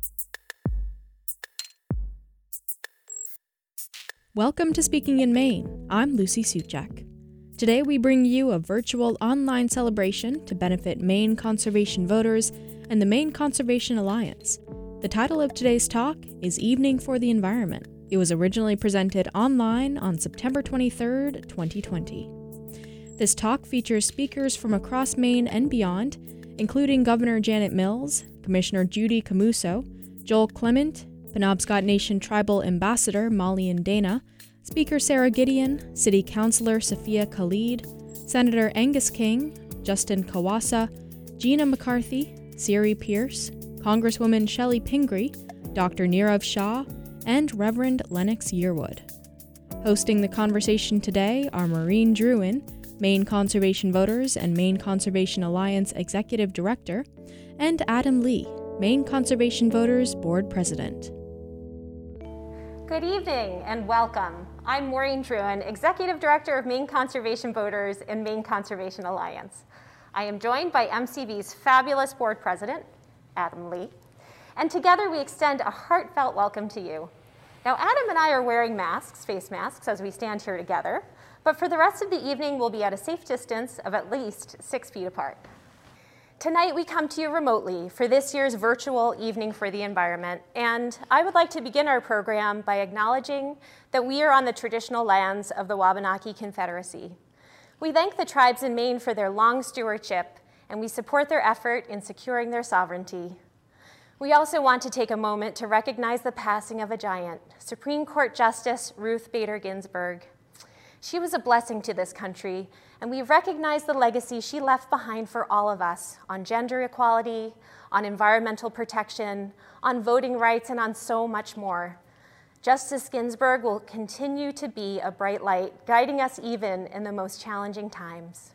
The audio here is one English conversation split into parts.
Welcome to Speaking in Maine. I'm Lucy Suchak. Today we bring you a virtual online celebration to benefit Maine conservation voters and the Maine Conservation Alliance. The title of today's talk is Evening for the Environment. It was originally presented online on September 23, 2020. This talk features speakers from across Maine and beyond, including Governor Janet Mills, Commissioner Judy Camuso, Joel Clement, Penobscot Nation Tribal Ambassador Molly and Dana, Speaker Sarah Gideon, City Councilor Sophia Khalid, Senator Angus King, Justin Kawasa, Gina McCarthy, Siri Pierce, Congresswoman Shelley Pingree, Dr. Nirav Shah, and Reverend Lennox Yearwood. Hosting the conversation today are Maureen Druin, Maine Conservation Voters and Maine Conservation Alliance Executive Director, and Adam Lee, Maine Conservation Voters Board President. Good evening and welcome. I'm Maureen Druin, Executive Director of Maine Conservation Voters and Maine Conservation Alliance. I am joined by MCV's fabulous Board President, Adam Lee, and together we extend a heartfelt welcome to you. Now, Adam and I are wearing masks, face masks, as we stand here together, but for the rest of the evening, we'll be at a safe distance of at least 6 feet apart. Tonight, we come to you remotely for this year's virtual Evening for the Environment, and I would like to begin our program by acknowledging that we are on the traditional lands of the Wabanaki Confederacy. We thank the tribes in Maine for their long stewardship, and we support their effort in securing their sovereignty. We also want to take a moment to recognize the passing of a giant, Supreme Court Justice Ruth Bader Ginsburg. She was a blessing to this country, and we recognize the legacy she left behind for all of us on gender equality, on environmental protection, on voting rights, and on so much more. Justice Ginsburg will continue to be a bright light, guiding us even in the most challenging times.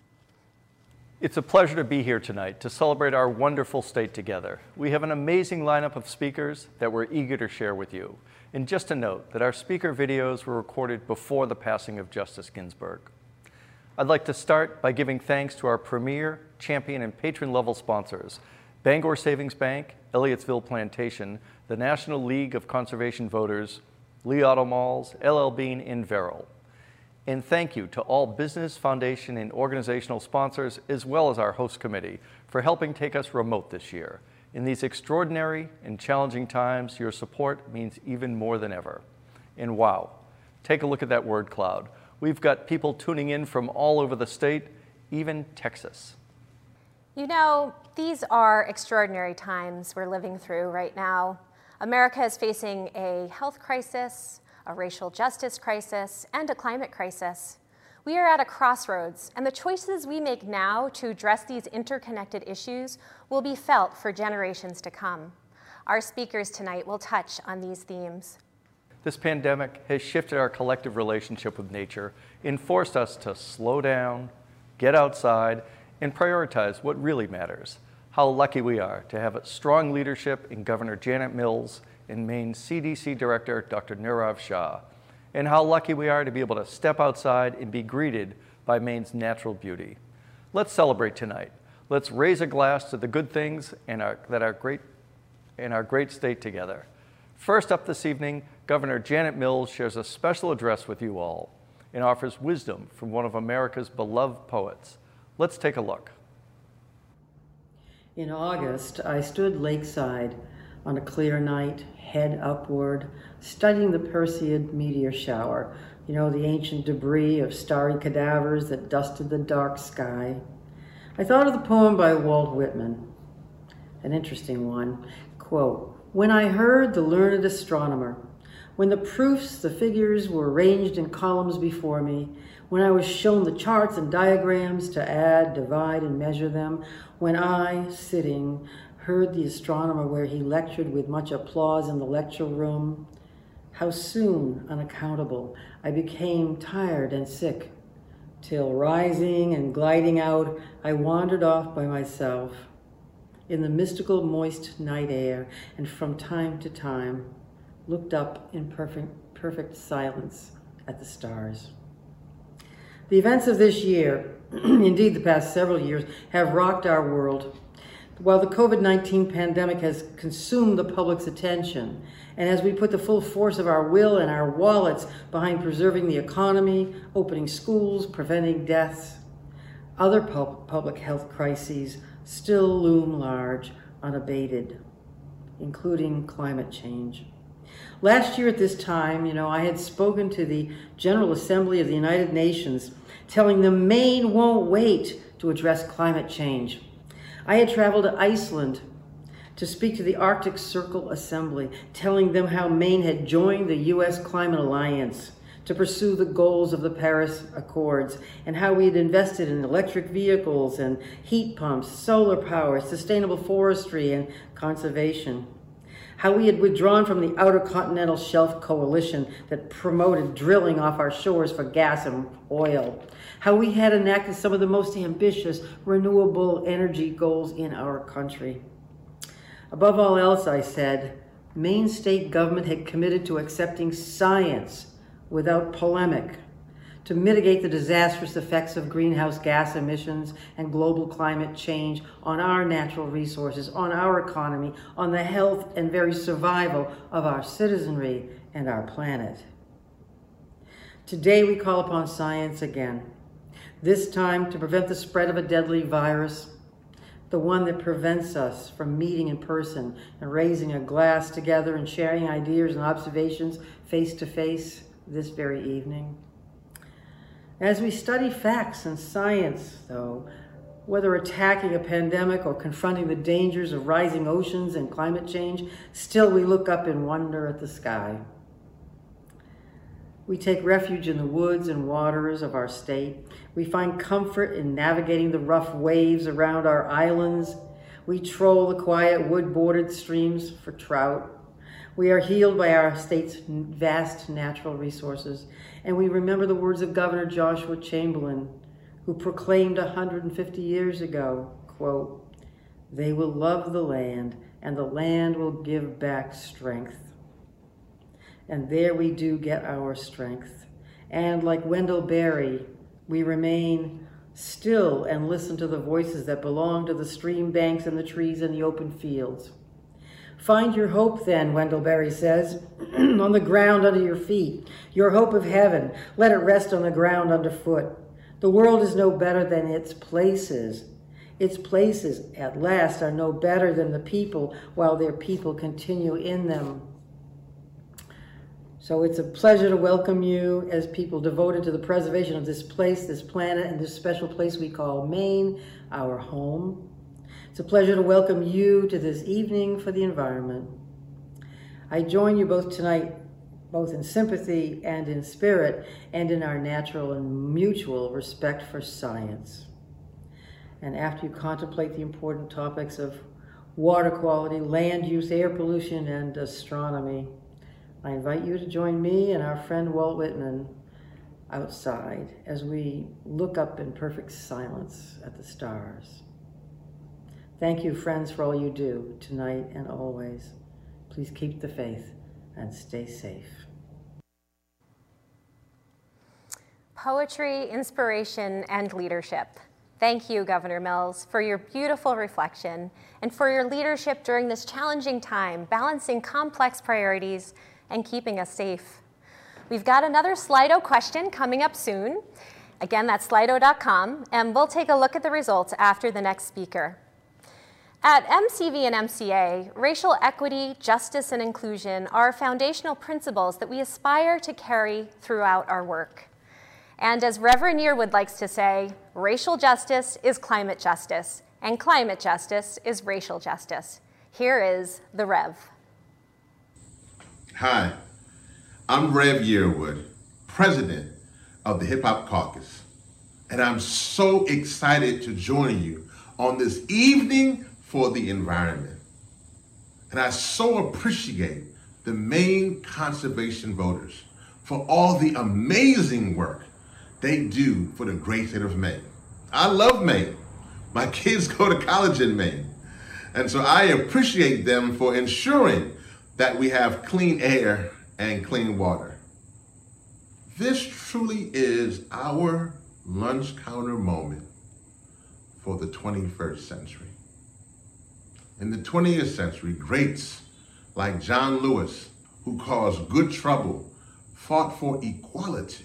It's a pleasure to be here tonight to celebrate our wonderful state together. We have an amazing lineup of speakers that we're eager to share with you. And just a note that our speaker videos were recorded before the passing of Justice Ginsburg. I'd like to start by giving thanks to our premier, champion, and patron-level sponsors, Bangor Savings Bank, Elliotsville Plantation, the National League of Conservation Voters, Lee Auto Malls, LL Bean, and Verrill. And thank you to all business, foundation, and organizational sponsors, as well as our host committee, for helping take us remote this year. In these extraordinary and challenging times, your support means even more than ever. And wow, take a look at that word cloud. We've got people tuning in from all over the state, even Texas. You know, these are extraordinary times we're living through right now. America is facing a health crisis, a racial justice crisis, and a climate crisis. We are at a crossroads, and the choices we make now to address these interconnected issues will be felt for generations to come. Our speakers tonight will touch on these themes. This pandemic has shifted our collective relationship with nature and forced us to slow down, get outside, and prioritize what really matters. How lucky we are to have a strong leadership in Governor Janet Mills and Maine CDC Director Dr. Nirav Shah, and how lucky we are to be able to step outside and be greeted by Maine's natural beauty. Let's celebrate tonight. Let's raise a glass to the good things in our great state together. First up this evening, Governor Janet Mills shares a special address with you all and offers wisdom from one of America's beloved poets. Let's take a look. In August, I stood lakeside on a clear night, head upward, studying the Perseid meteor shower, you know, the ancient debris of starry cadavers that dusted the dark sky. I thought of the poem by Walt Whitman, an interesting one. Quote, "When I heard the learned astronomer, when the proofs, the figures were arranged in columns before me, when I was shown the charts and diagrams to add, divide, and measure them, when I, sitting, heard the astronomer where he lectured with much applause in the lecture room, how soon, unaccountable, I became tired and sick, till rising and gliding out, I wandered off by myself in the mystical moist night air, and from time to time looked up in perfect silence at the stars." The events of this year, indeed the past several years, have rocked our world. While the COVID-19 pandemic has consumed the public's attention, and as we put the full force of our will and our wallets behind preserving the economy, opening schools, preventing deaths, other public health crises still loom large, unabated, including climate change. Last year at this time, I had spoken to the General Assembly of the United Nations, telling them Maine won't wait to address climate change. I had traveled to Iceland to speak to the Arctic Circle Assembly, telling them how Maine had joined the U.S. Climate Alliance to pursue the goals of the Paris Accords, and how we had invested in electric vehicles and heat pumps, solar power, sustainable forestry, and conservation. How we had withdrawn from the Outer Continental Shelf Coalition that promoted drilling off our shores for gas and oil. How we had enacted some of the most ambitious renewable energy goals in our country. Above all else, I said, Maine state government had committed to accepting science without polemic to mitigate the disastrous effects of greenhouse gas emissions and global climate change on our natural resources, on our economy, on the health and very survival of our citizenry and our planet. Today we call upon science again, this time to prevent the spread of a deadly virus, the one that prevents us from meeting in person and raising a glass together and sharing ideas and observations face to face this very evening. As we study facts and science, though, whether attacking a pandemic or confronting the dangers of rising oceans and climate change, still we look up in wonder at the sky. We take refuge in the woods and waters of our state. We find comfort in navigating the rough waves around our islands. We troll the quiet wood-bordered streams for trout. We are healed by our state's vast natural resources, and we remember the words of Governor Joshua Chamberlain, who proclaimed 150 years ago, quote, "They will love the land, and the land will give back strength." And there we do get our strength. And like Wendell Berry, we remain still and listen to the voices that belong to the stream banks and the trees and the open fields. Find your hope then, Wendell Berry says, on the ground under your feet. Your hope of heaven, let it rest on the ground underfoot. The world is no better than its places. Its places, at last, are no better than the people, while their people continue in them. So it's a pleasure to welcome you as people devoted to the preservation of this place, this planet, and this special place we call Maine, our home. It's a pleasure to welcome you to this evening for the environment. I join you both tonight, both in sympathy and in spirit, and in our natural and mutual respect for science. And after you contemplate the important topics of water quality, land use, air pollution, and astronomy, I invite you to join me and our friend Walt Whitman outside as we look up in perfect silence at the stars. Thank you, friends, for all you do tonight and always. Please keep the faith and stay safe. Poetry, inspiration, and leadership. Thank you, Governor Mills, for your beautiful reflection and for your leadership during this challenging time, balancing complex priorities and keeping us safe. We've got another Slido question coming up soon. Again, that's slido.com, and we'll take a look at the results after the next speaker. At MCV and MCA, racial equity, justice, and inclusion are foundational principles that we aspire to carry throughout our work. And as Reverend Yearwood likes to say, racial justice is climate justice, and climate justice is racial justice. Here is the Rev. Hi, I'm Rev Yearwood, president of the Hip Hop Caucus, and I'm so excited to join you on this evening for the environment. And I so appreciate the Maine conservation voters for all the amazing work they do for the great state of Maine. I love Maine. My kids go to college in Maine. And so I appreciate them for ensuring that we have clean air and clean water. This truly is our lunch counter moment for the 21st century. In the 20th century, greats like John Lewis, who caused good trouble, fought for equality.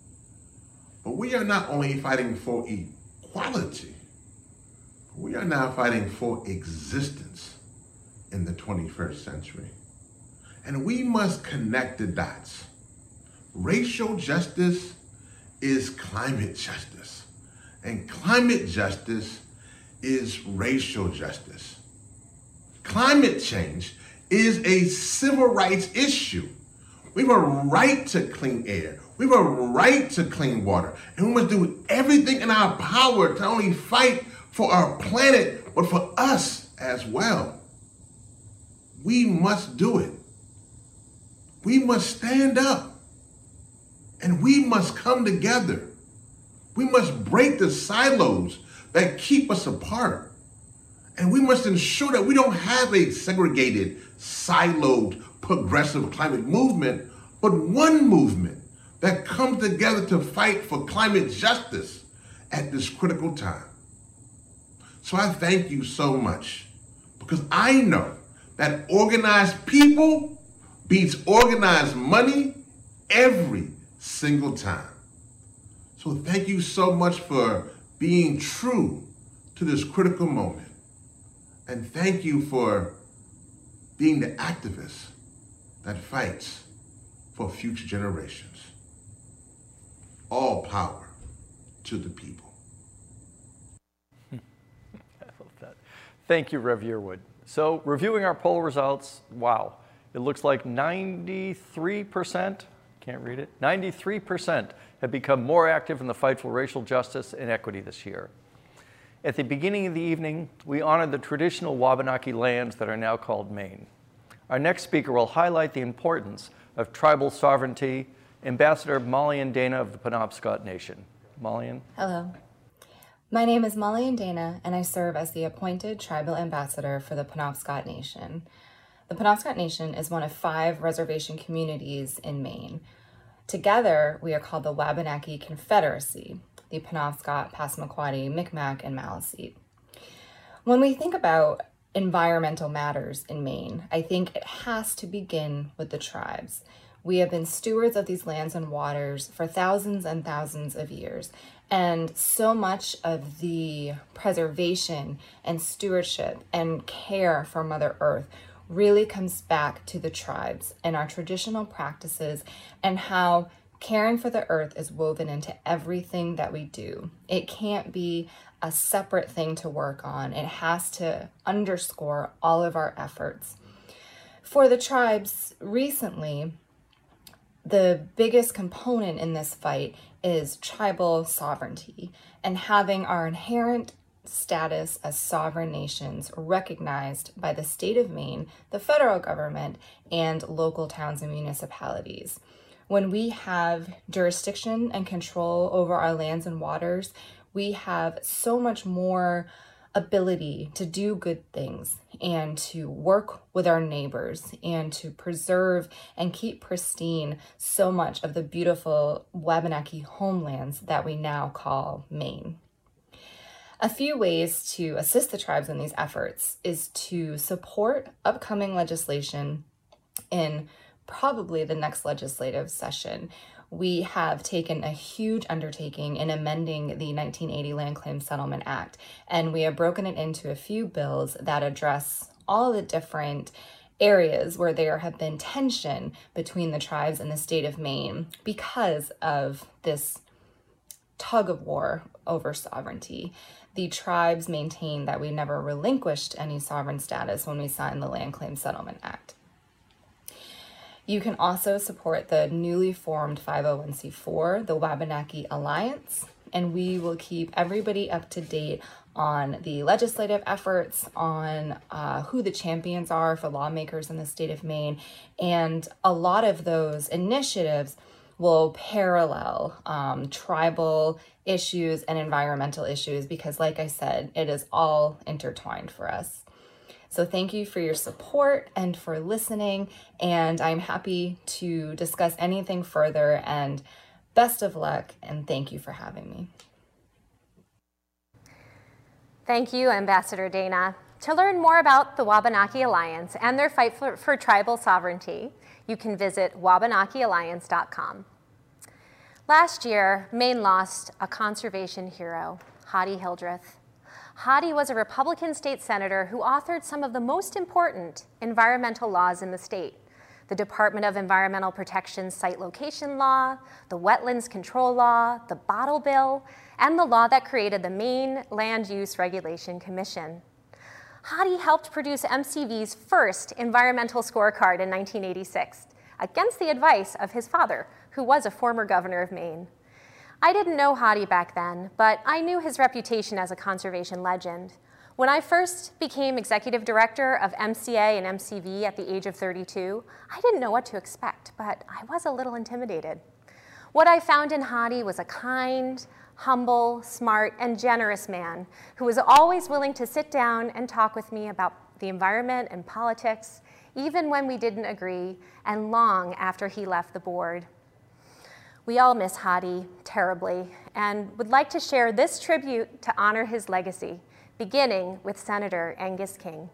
But we are not only fighting for equality, we are now fighting for existence in the 21st century. And we must connect the dots. Racial justice is climate justice, and climate justice is racial justice. Climate change is a civil rights issue. We have a right to clean air. We have a right to clean water. And we must do everything in our power to not only fight for our planet, but for us as well. We must do it. We must stand up. And we must come together. We must break the silos that keep us apart. And we must ensure that we don't have a segregated, siloed, progressive climate movement, but one movement that comes together to fight for climate justice at this critical time. So I thank you so much, because I know that organized people beats organized money every single time. So thank you so much for being true to this critical moment. And thank you for being the activist that fights for future generations. All power to the people. I love that. Thank you, Rev Yearwood. So reviewing our poll results, wow, it looks like 93%, can't read it, 93% have become more active in the fight for racial justice and equity this year. At the beginning of the evening, we honored the traditional Wabanaki lands that are now called Maine. Our next speaker will highlight the importance of tribal sovereignty. Ambassador Malian Dana of the Penobscot Nation. Malian? Hello. My name is Malian Dana, and I serve as the appointed tribal ambassador for the Penobscot Nation. The Penobscot Nation is one of 5 reservation communities in Maine. Together, we are called the Wabanaki Confederacy, the Penobscot, Passamaquoddy, Micmac, and Maliseet. When we think about environmental matters in Maine, I think it has to begin with the tribes. We have been stewards of these lands and waters for thousands and thousands of years, and so much of the preservation and stewardship and care for Mother Earth really comes back to the tribes and our traditional practices and how caring for the earth is woven into everything that we do. It can't be a separate thing to work on. It has to underscore all of our efforts. For the tribes, recently, the biggest component in this fight is tribal sovereignty and having our inherent status as sovereign nations recognized by the state of Maine, the federal government, and local towns and municipalities. When we have jurisdiction and control over our lands and waters, we have so much more ability to do good things and to work with our neighbors and to preserve and keep pristine so much of the beautiful Wabanaki homelands that we now call Maine. A few ways to assist the tribes in these efforts is to support upcoming legislation in probably the next legislative session. We have taken a huge undertaking in amending the 1980 Land Claim Settlement Act, and we have broken it into a few bills that address all the different areas where there have been tension between the tribes and the state of Maine because of this tug of war over sovereignty. The tribes maintain that we never relinquished any sovereign status when we signed the Land Claim Settlement Act. You can also support the newly formed 501c4, the Wabanaki Alliance, and we will keep everybody up to date on the legislative efforts, on who the champions are for lawmakers in the state of Maine, and a lot of those initiatives will parallel tribal issues and environmental issues because, like I said, it is all intertwined for us. So thank you for your support and for listening, and I'm happy to discuss anything further, and best of luck, and thank you for having me. Thank you, Ambassador Dana. To learn more about the Wabanaki Alliance and their fight for tribal sovereignty, you can visit wabanakialliance.com. Last year, Maine lost a conservation hero, Hadi Hildreth. Hadi was a Republican state senator who authored some of the most important environmental laws in the state: the Department of Environmental Protection's Site Location Law, the Wetlands Control Law, the Bottle Bill, and the law that created the Maine Land Use Regulation Commission. Hadi helped produce MCV's first environmental scorecard in 1986, against the advice of his father, who was a former governor of Maine. I didn't know Hadi back then, but I knew his reputation as a conservation legend. When I first became executive director of MCA and MCV at the age of 32, I didn't know what to expect, but I was a little intimidated. What I found in Hadi was a kind, humble, smart, and generous man who was always willing to sit down and talk with me about the environment and politics, even when we didn't agree, and long after he left the board. We all miss Hadi terribly and would like to share this tribute to honor his legacy, beginning with Senator Angus King.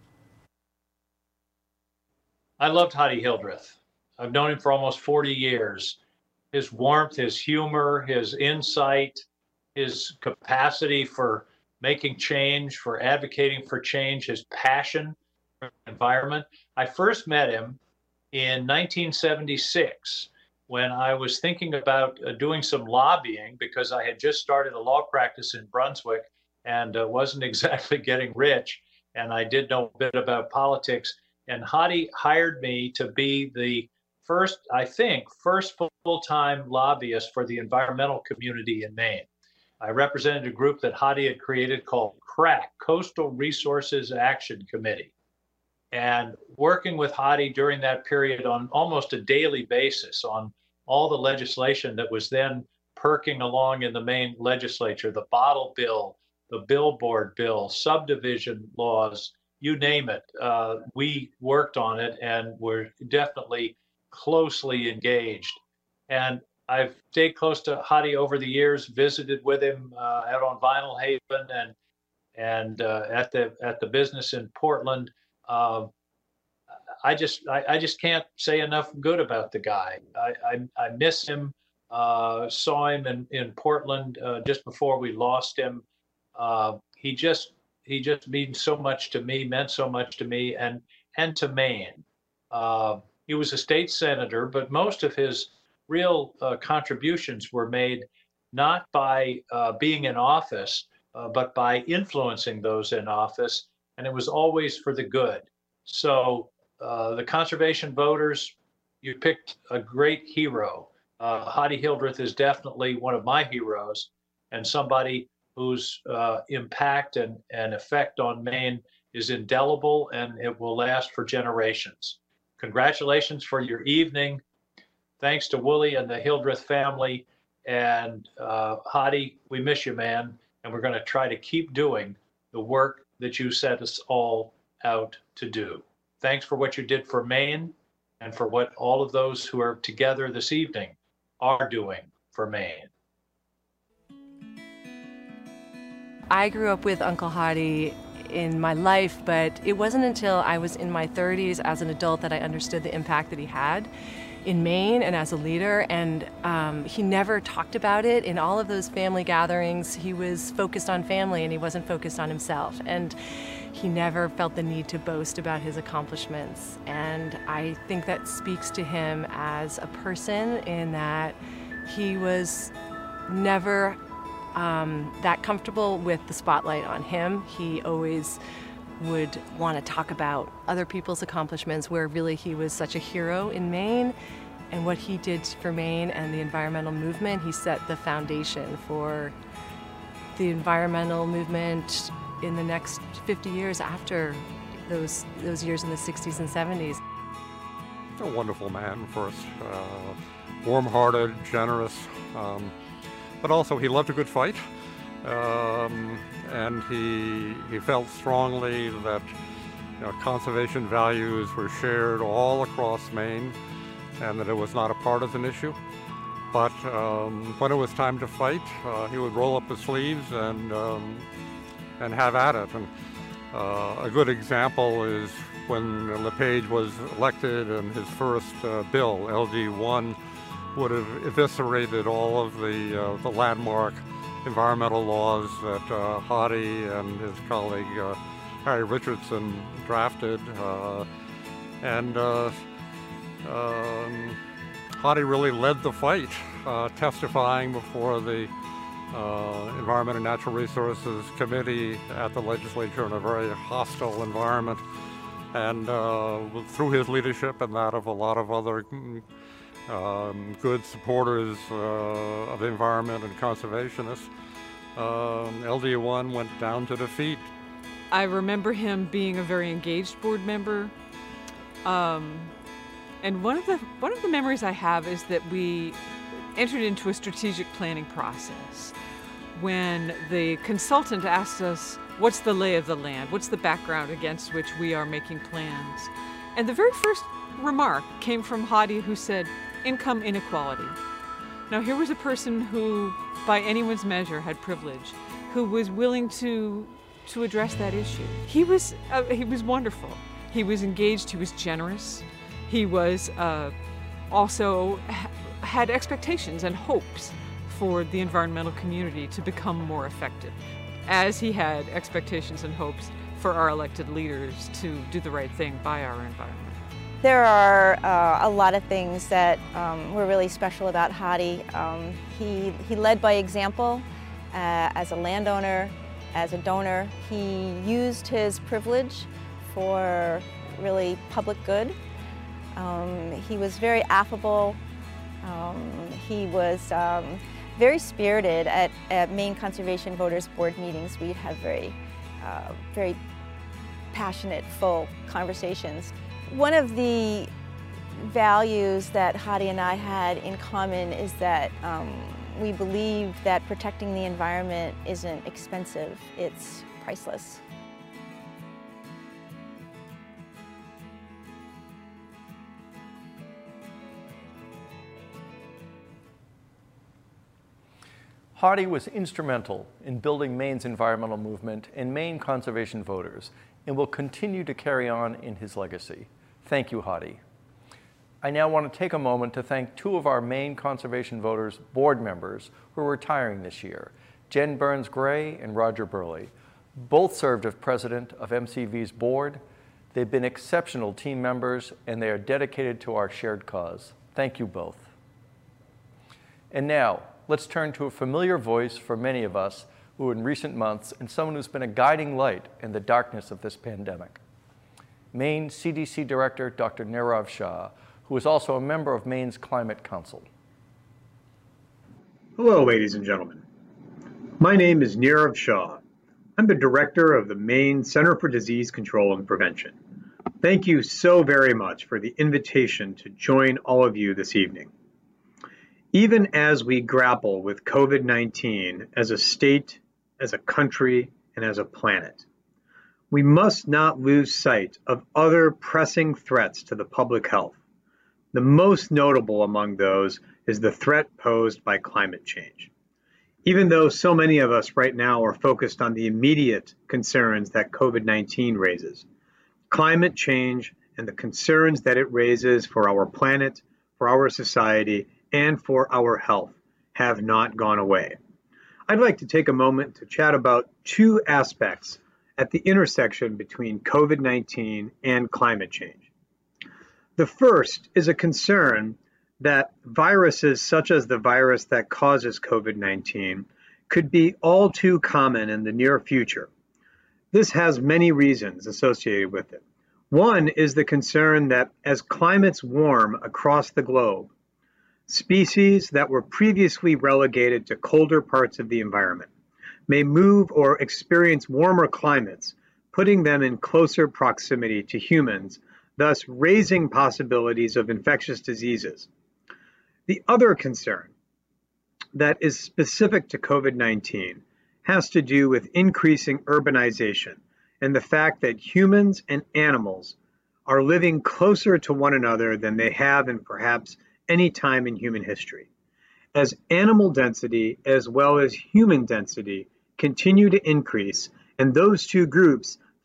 I loved Hadi Hildreth. I've known him for almost 40 years. His warmth, his humor, his insight, his capacity for making change, for advocating for change, his passion for the environment. I first met him in 1976 when I was thinking about doing some lobbying because I had just started a law practice in Brunswick and wasn't exactly getting rich, and I did know a bit about politics. And Hadi hired me to be the first full-time lobbyist for the environmental community in Maine. I represented a group that Hadi had created called CRAC, Coastal Resources Action Committee. And working with Hadi during that period on almost a daily basis on all the legislation that was then perking along in the Maine legislature, the Bottle Bill, the Billboard Bill, subdivision laws, you name it. We worked on it and were definitely closely engaged. And I've stayed close to Hadi over the years, visited with him out on Vinyl Haven and at the business in Portland. I just can't say enough good about the guy. I miss him. Saw him in Portland just before we lost him. He just means so much to me, meant so much to me and to Maine. He was a state senator, but most of his real contributions were made not by being in office, but by influencing those in office, and it was always for the good. So the conservation voters, you picked a great hero. Hadi Hildreth is definitely one of my heroes and somebody whose impact and effect on Maine is indelible and it will last for generations. Congratulations for your evening. Thanks to Wooly and the Hildreth family. And Hadi, we miss you, man. And we're going to try to keep doing the work that you set us all out to do. Thanks for what you did for Maine and for what all of those who are together this evening are doing for Maine. I grew up with Uncle Hadi in my life, but it wasn't until I was in my 30s as an adult that I understood the impact that he had in Maine and as a leader, and he never talked about it. In all of those family gatherings, he was focused on family and he wasn't focused on himself, and he never felt the need to boast about his accomplishments. And I think that speaks to him as a person in that he was never that comfortable with the spotlight on him. He always would want to talk about other people's accomplishments, where really he was such a hero in Maine and what he did for Maine and the environmental movement. He set the foundation for the environmental movement in the next 50 years after those years in the 60s and 70s. A wonderful man, first, warm-hearted, generous, but also he loved a good fight, and he felt strongly that conservation values were shared all across Maine, and that it was not a partisan issue. But when it was time to fight, he would roll up his sleeves and have at it. And A good example is when LePage was elected, and his first bill, LD1, would have eviscerated all of the landmark environmental laws that Hadi and his colleague Harry Richardson drafted. Hadi really led the fight, testifying before the Environment and Natural Resources Committee at the legislature in a very hostile environment. And through his leadership and that of a lot of other good supporters of the environment and conservationists, LD1 went down to defeat. I remember him being a very engaged board member. And one of the memories I have is that we entered into a strategic planning process when the consultant asked us, what's the lay of the land? What's the background against which we are making plans? And the very first remark came from Hadi, who said, income inequality. Now here was a person who, by anyone's measure, had privilege, who was willing to address that issue. He was wonderful. He was engaged, he was generous. He was also had expectations and hopes for the environmental community to become more effective, as he had expectations and hopes for our elected leaders to do the right thing by our environment. There are a lot of things that were really special about Hadi. He led by example as a landowner, as a donor. He used his privilege for really public good. He was very affable. He was very spirited at Maine Conservation Voters Board meetings. We'd have very passionate, full conversations. One of the values that Hadi and I had in common is that we believe that protecting the environment isn't expensive, it's priceless. Hadi was instrumental in building Maine's environmental movement and Maine conservation voters, and will continue to carry on in his legacy. Thank you, Hadi. I now want to take a moment to thank two of our Maine conservation voters board members who are retiring this year, Jen Burns-Gray and Roger Burley. Both served as president of MCV's board. They've been exceptional team members, and they are dedicated to our shared cause. Thank you both. And now, let's turn to a familiar voice for many of us who in recent months, and someone who's been a guiding light in the darkness of this pandemic. Maine CDC Director Dr. Nirav Shah, who is also a member of Maine's Climate Council. Hello, ladies and gentlemen. My name is Nirav Shah. I'm the director of the Maine Center for Disease Control and Prevention. Thank you so very much for the invitation to join all of you this evening. Even as we grapple with COVID-19 as a state, as a country, and as a planet, we must not lose sight of other pressing threats to the public health. The most notable among those is the threat posed by climate change. Even though so many of us right now are focused on the immediate concerns that COVID-19 raises, climate change and the concerns that it raises for our planet, for our society, and for our health have not gone away. I'd like to take a moment to chat about two aspects at the intersection between COVID-19 and climate change. The first is a concern that viruses such as the virus that causes COVID-19 could be all too common in the near future. This has many reasons associated with it. One is the concern that as climates warm across the globe, species that were previously relegated to colder parts of the environment may move or experience warmer climates, putting them in closer proximity to humans, thus raising possibilities of infectious diseases. The other concern that is specific to COVID-19 has to do with increasing urbanization and the fact that humans and animals are living closer to one another than they have in perhaps any time in human history. As animal density as well as human density continue to increase, and those two groups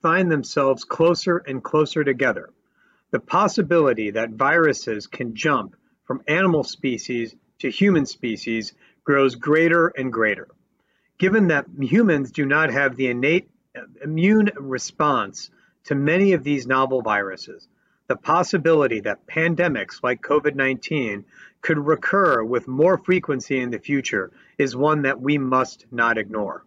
find themselves closer and closer together. The possibility that viruses can jump from animal species to human species grows greater and greater. Given that humans do not have the innate immune response to many of these novel viruses, the possibility that pandemics like COVID-19 could recur with more frequency in the future is one that we must not ignore.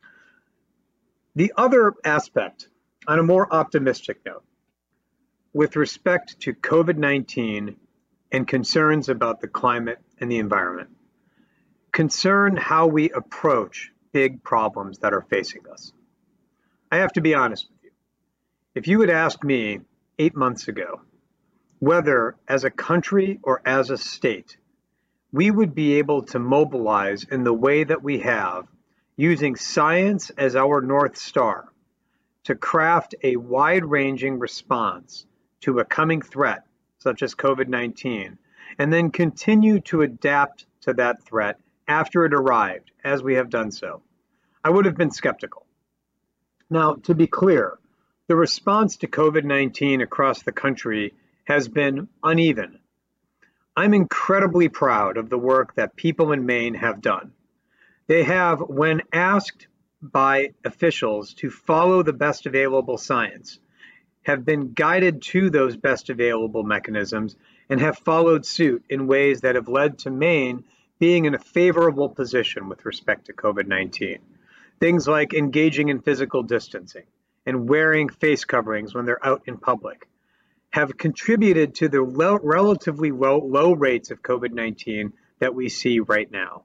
The other aspect, on a more optimistic note, with respect to COVID-19 and concerns about the climate and the environment, concern how we approach big problems that are facing us. I have to be honest with you. If you had asked me 8 months ago whether, as a country or as a state, we would be able to mobilize in the way that we have, using science as our North Star, to craft a wide-ranging response to a coming threat, such as COVID-19, and then continue to adapt to that threat after it arrived, as we have done so, I would have been skeptical. Now, to be clear, the response to COVID-19 across the country has been uneven. I'm incredibly proud of the work that people in Maine have done. They have, when asked by officials to follow the best available science, have been guided to those best available mechanisms and have followed suit in ways that have led to Maine being in a favorable position with respect to COVID-19. Things like engaging in physical distancing and wearing face coverings when they're out in public have contributed to the relatively low rates of COVID-19 that we see right now.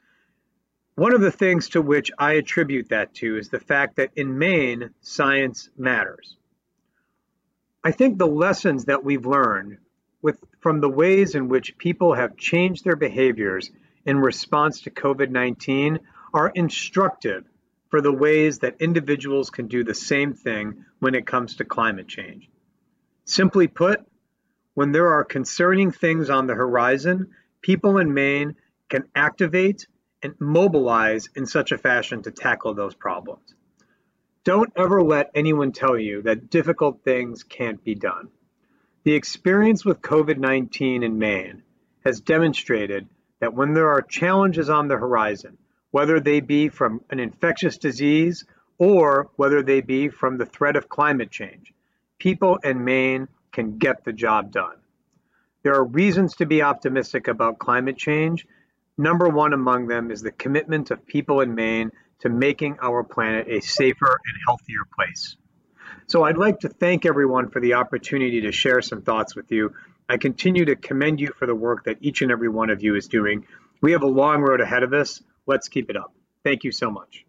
One of the things to which I attribute that to is the fact that in Maine, science matters. I think the lessons that we've learned from the ways in which people have changed their behaviors in response to COVID-19 are instructive for the ways that individuals can do the same thing when it comes to climate change. Simply put, when there are concerning things on the horizon, people in Maine can activate and mobilize in such a fashion to tackle those problems. Don't ever let anyone tell you that difficult things can't be done. The experience with COVID-19 in Maine has demonstrated that when there are challenges on the horizon, whether they be from an infectious disease or whether they be from the threat of climate change, people in Maine can get the job done. There are reasons to be optimistic about climate change. Number one among them is the commitment of people in Maine to making our planet a safer and healthier place. So I'd like to thank everyone for the opportunity to share some thoughts with you. I continue to commend you for the work that each and every one of you is doing. We have a long road ahead of us. Let's keep it up. Thank you so much.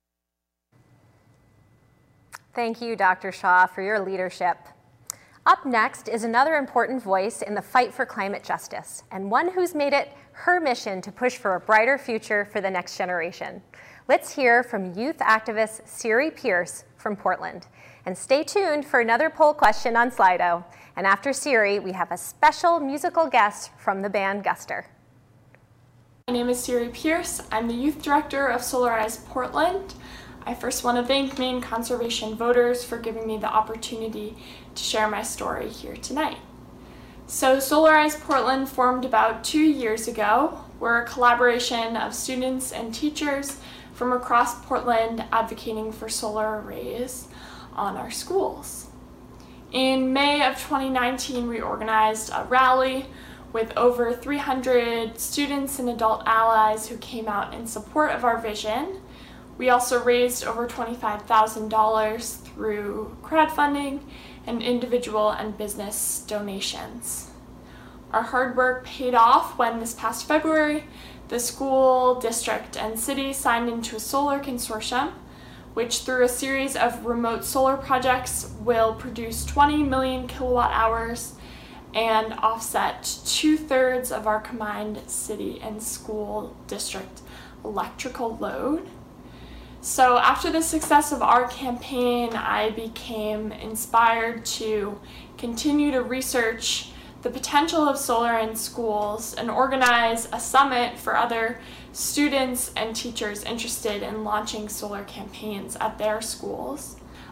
Thank you, Dr. Shaw, for your leadership. Up next is another important voice in the fight for climate justice, and one who's made it her mission to push for a brighter future for the next generation. Let's hear from youth activist Siri Pierce from Portland. And stay tuned for another poll question on Slido. And after Siri, we have a special musical guest from the band Guster. My name is Siri Pierce. I'm the youth director of Solarize Portland. I first want to thank Maine Conservation Voters for giving me the opportunity to share my story here tonight. So Solarize Portland formed about 2 years ago. We're a collaboration of students and teachers from across Portland advocating for solar arrays on our schools. In May of 2019, we organized a rally with over 300 students and adult allies who came out in support of our vision. We also raised over $25,000 through crowdfunding and individual and business donations. Our hard work paid off when this past February, the school, district, and city signed into a solar consortium, which through a series of remote solar projects will produce 20 million kilowatt hours and offset 2/3 of our combined city and school district electrical load. So after the success of our campaign, I became inspired to continue to research the potential of solar in schools and organize a summit for other students and teachers interested in launching solar campaigns at their schools.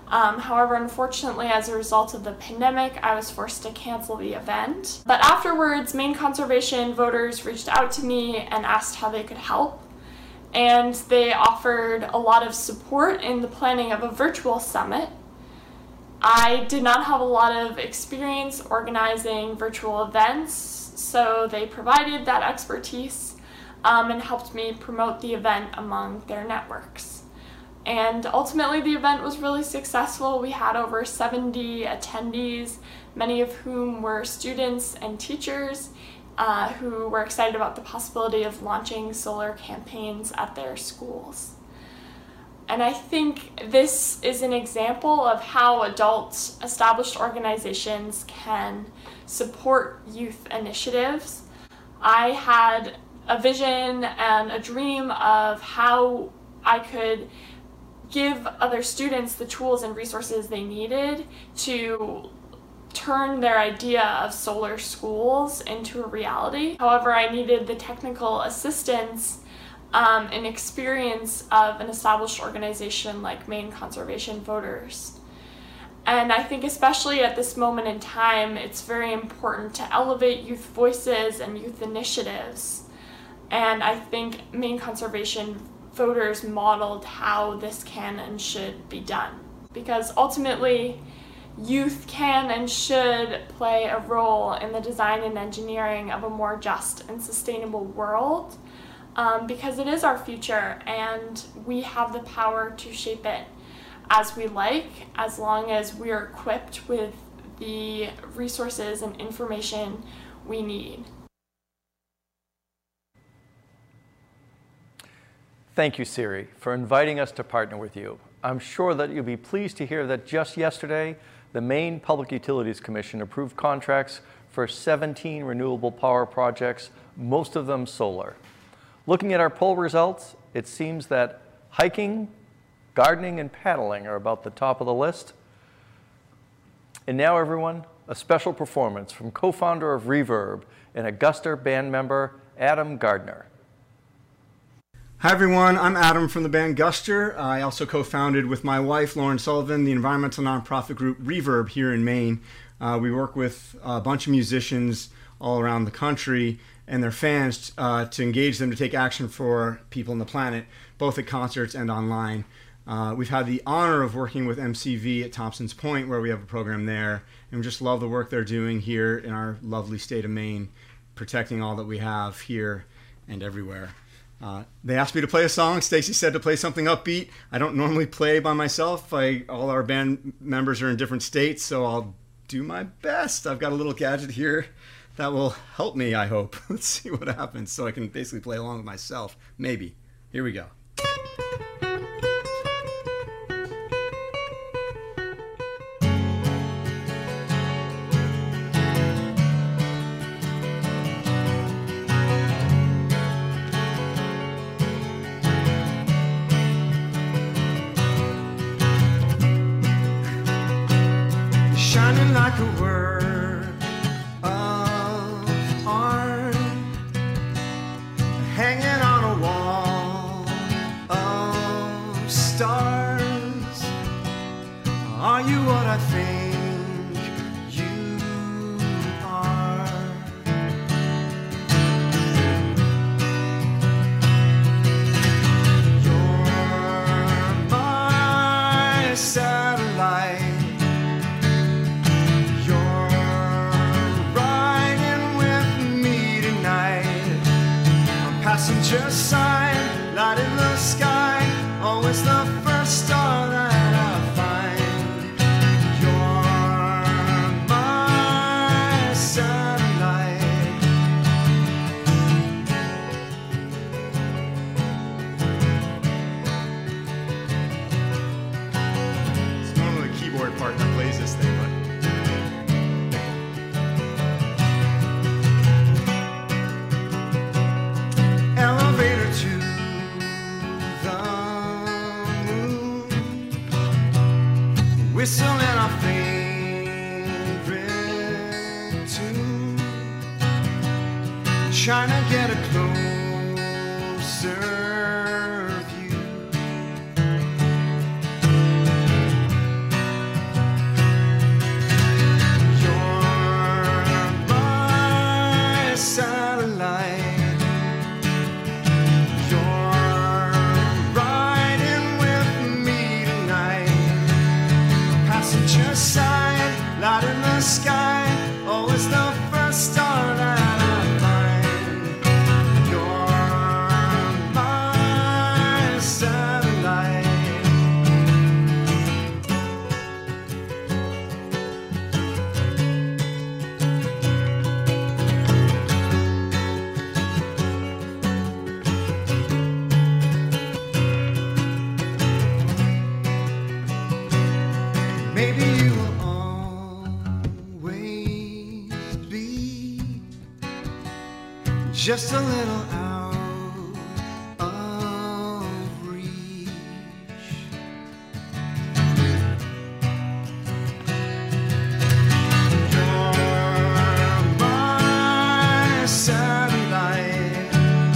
However, unfortunately, as a result of the pandemic, I was forced to cancel the event. But afterwards, Maine Conservation voters reached out to me and asked how they could help. And they offered a lot of support in the planning of a virtual summit. I did not have a lot of experience organizing virtual events, so they provided that expertise and helped me promote the event among their networks. And ultimately, the event was really successful. We had over 70 attendees, many of whom were students and teachers who were excited about the possibility of launching solar campaigns at their schools. And I think this is an example of how adult established organizations can support youth initiatives. I had a vision and a dream of how I could give other students the tools and resources they needed to turn their idea of solar schools into a reality. However, I needed the technical assistance and experience of an established organization like Maine Conservation Voters. And I think especially at this moment in time, it's very important to elevate youth voices and youth initiatives. And I think Maine Conservation Voters modeled how this can and should be done. Because ultimately, youth can and should play a role in the design and engineering of a more just and sustainable world. Because it is our future and we have the power to shape it as we like, as long as we are equipped with the resources and information we need. Thank you, Siri, for inviting us to partner with you. I'm sure that you'll be pleased to hear that just yesterday, the Maine Public Utilities Commission approved contracts for 17 renewable power projects, most of them solar. Looking at our poll results, it seems that hiking, gardening, and paddling are about the top of the list. And now, everyone, a special performance from co-founder of Reverb and Augusta band member, Adam Gardner. Hi everyone, I'm Adam from the band Guster. I also co-founded with my wife, Lauren Sullivan, the environmental nonprofit group Reverb here in Maine. We work with a bunch of musicians all around the country and their fans to engage them to take action for people on the planet, both at concerts and online. We've had the honor of working with MCV at Thompson's Point, where we have a program there, and we just love the work they're doing here in our lovely state of Maine, protecting all that we have here and everywhere. They asked me to play a song. Stacy said to play something upbeat. I don't normally play by myself. All our band members are in different states, so I'll do my best. I've got a little gadget here that will help me, I hope. Let's see what happens, so I can basically play along with myself. Maybe. Here we go. Shining like a work of art, hanging on a wall of stars. Are you what I think you are? You're my satellite. Passenger sign, light in the sky, always the first star that I find. You're my satellite. It's normally the keyboard part that plays this thing, but elevator to the moon, whistle in our favorite tune, trying to get a closer view. just a little out of reach. You're my satellite.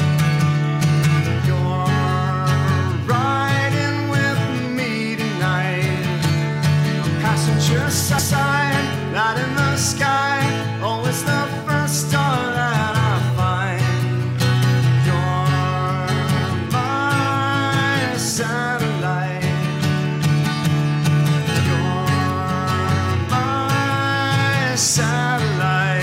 You're riding with me tonight. Passenger side, light in the sky. Oh, it's the first star that I find. You're my satellite. You're my satellite.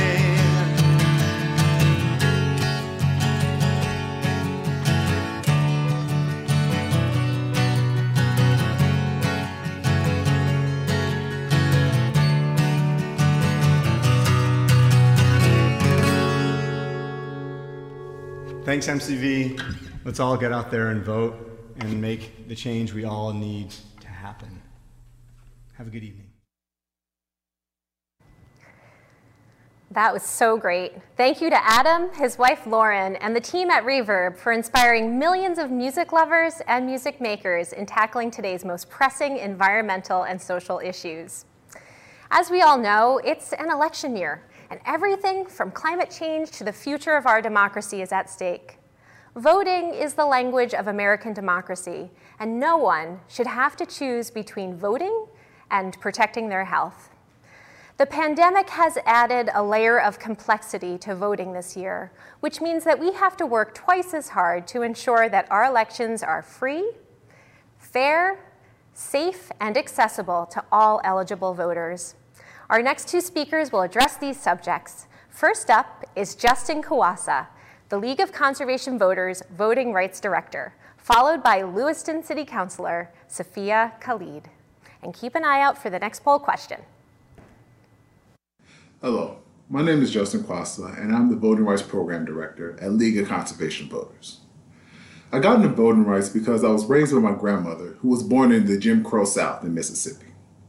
Thanks, MCV. Let's all get out there and vote and make the change we all need to happen. Have a good evening. That was so great. Thank you to Adam, his wife Lauren, and the team at Reverb for inspiring millions of music lovers and music makers in tackling today's most pressing environmental and social issues. As we all know, it's an election year, and everything from climate change to the future of our democracy is at stake. Voting is the language of American democracy, and no one should have to choose between voting and protecting their health. The pandemic has added a layer of complexity to voting this year, which means that we have to work twice as hard to ensure that our elections are free, fair, safe, and accessible to all eligible voters. Our next two speakers will address these subjects. First up is Justin Kawasa, the League of Conservation Voters Voting Rights Director, followed by Lewiston City Councilor Sophia Khalid. And keep an eye out for the next poll question. Hello, my name is Justin Kawasa, and I'm the Voting Rights Program Director at League of Conservation Voters. I got into voting rights because I was raised by my grandmother, who was born in the Jim Crow South in Mississippi.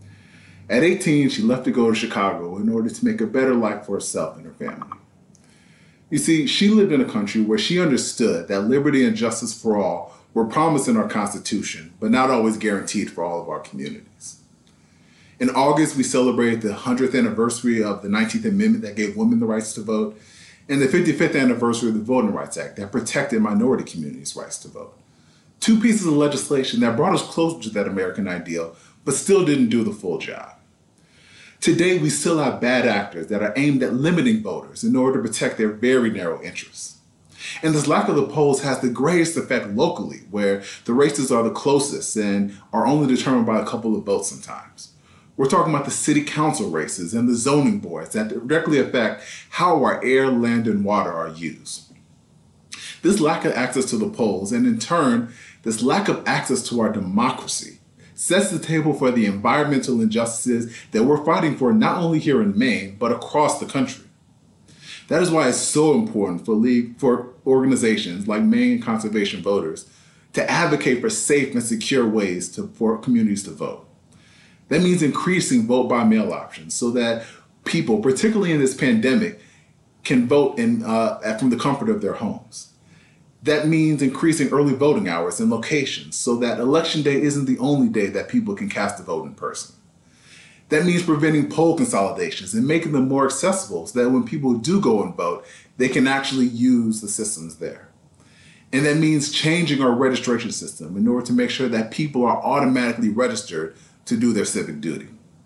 At 18, she left to go to Chicago in order to make a better life for herself and her family. You see, she lived in a country where she understood that liberty and justice for all were promised in our Constitution, but not always guaranteed for all of our communities. In August, we celebrated the 100th anniversary of the 19th Amendment that gave women the rights to vote, and the 55th anniversary of the Voting Rights Act that protected minority communities' rights to vote. Two pieces of legislation that brought us closer to that American ideal, but still didn't do the full job. Today, we still have bad actors that are aimed at limiting voters in order to protect their very narrow interests. And this lack of the polls has the greatest effect locally, where the races are the closest and are only determined by a couple of votes sometimes. We're talking about the city council races and the zoning boards that directly affect how our air, land, and water are used. This lack of access to the polls, and in turn, this lack of access to our democracy, sets the table for the environmental injustices that we're fighting for not only here in Maine, but across the country. That is why it's so important for organizations like Maine Conservation Voters to advocate for safe and secure ways for communities to vote. That means increasing vote-by-mail options so that people, particularly in this pandemic, can vote from the comfort of their homes. That means increasing early voting hours and locations so that Election Day isn't the only day that people can cast a vote in person. That means preventing poll consolidations and making them more accessible so that when people do go and vote, they can actually use the systems there. And that means changing our registration system in order to make sure that people are automatically registered to do their civic duty.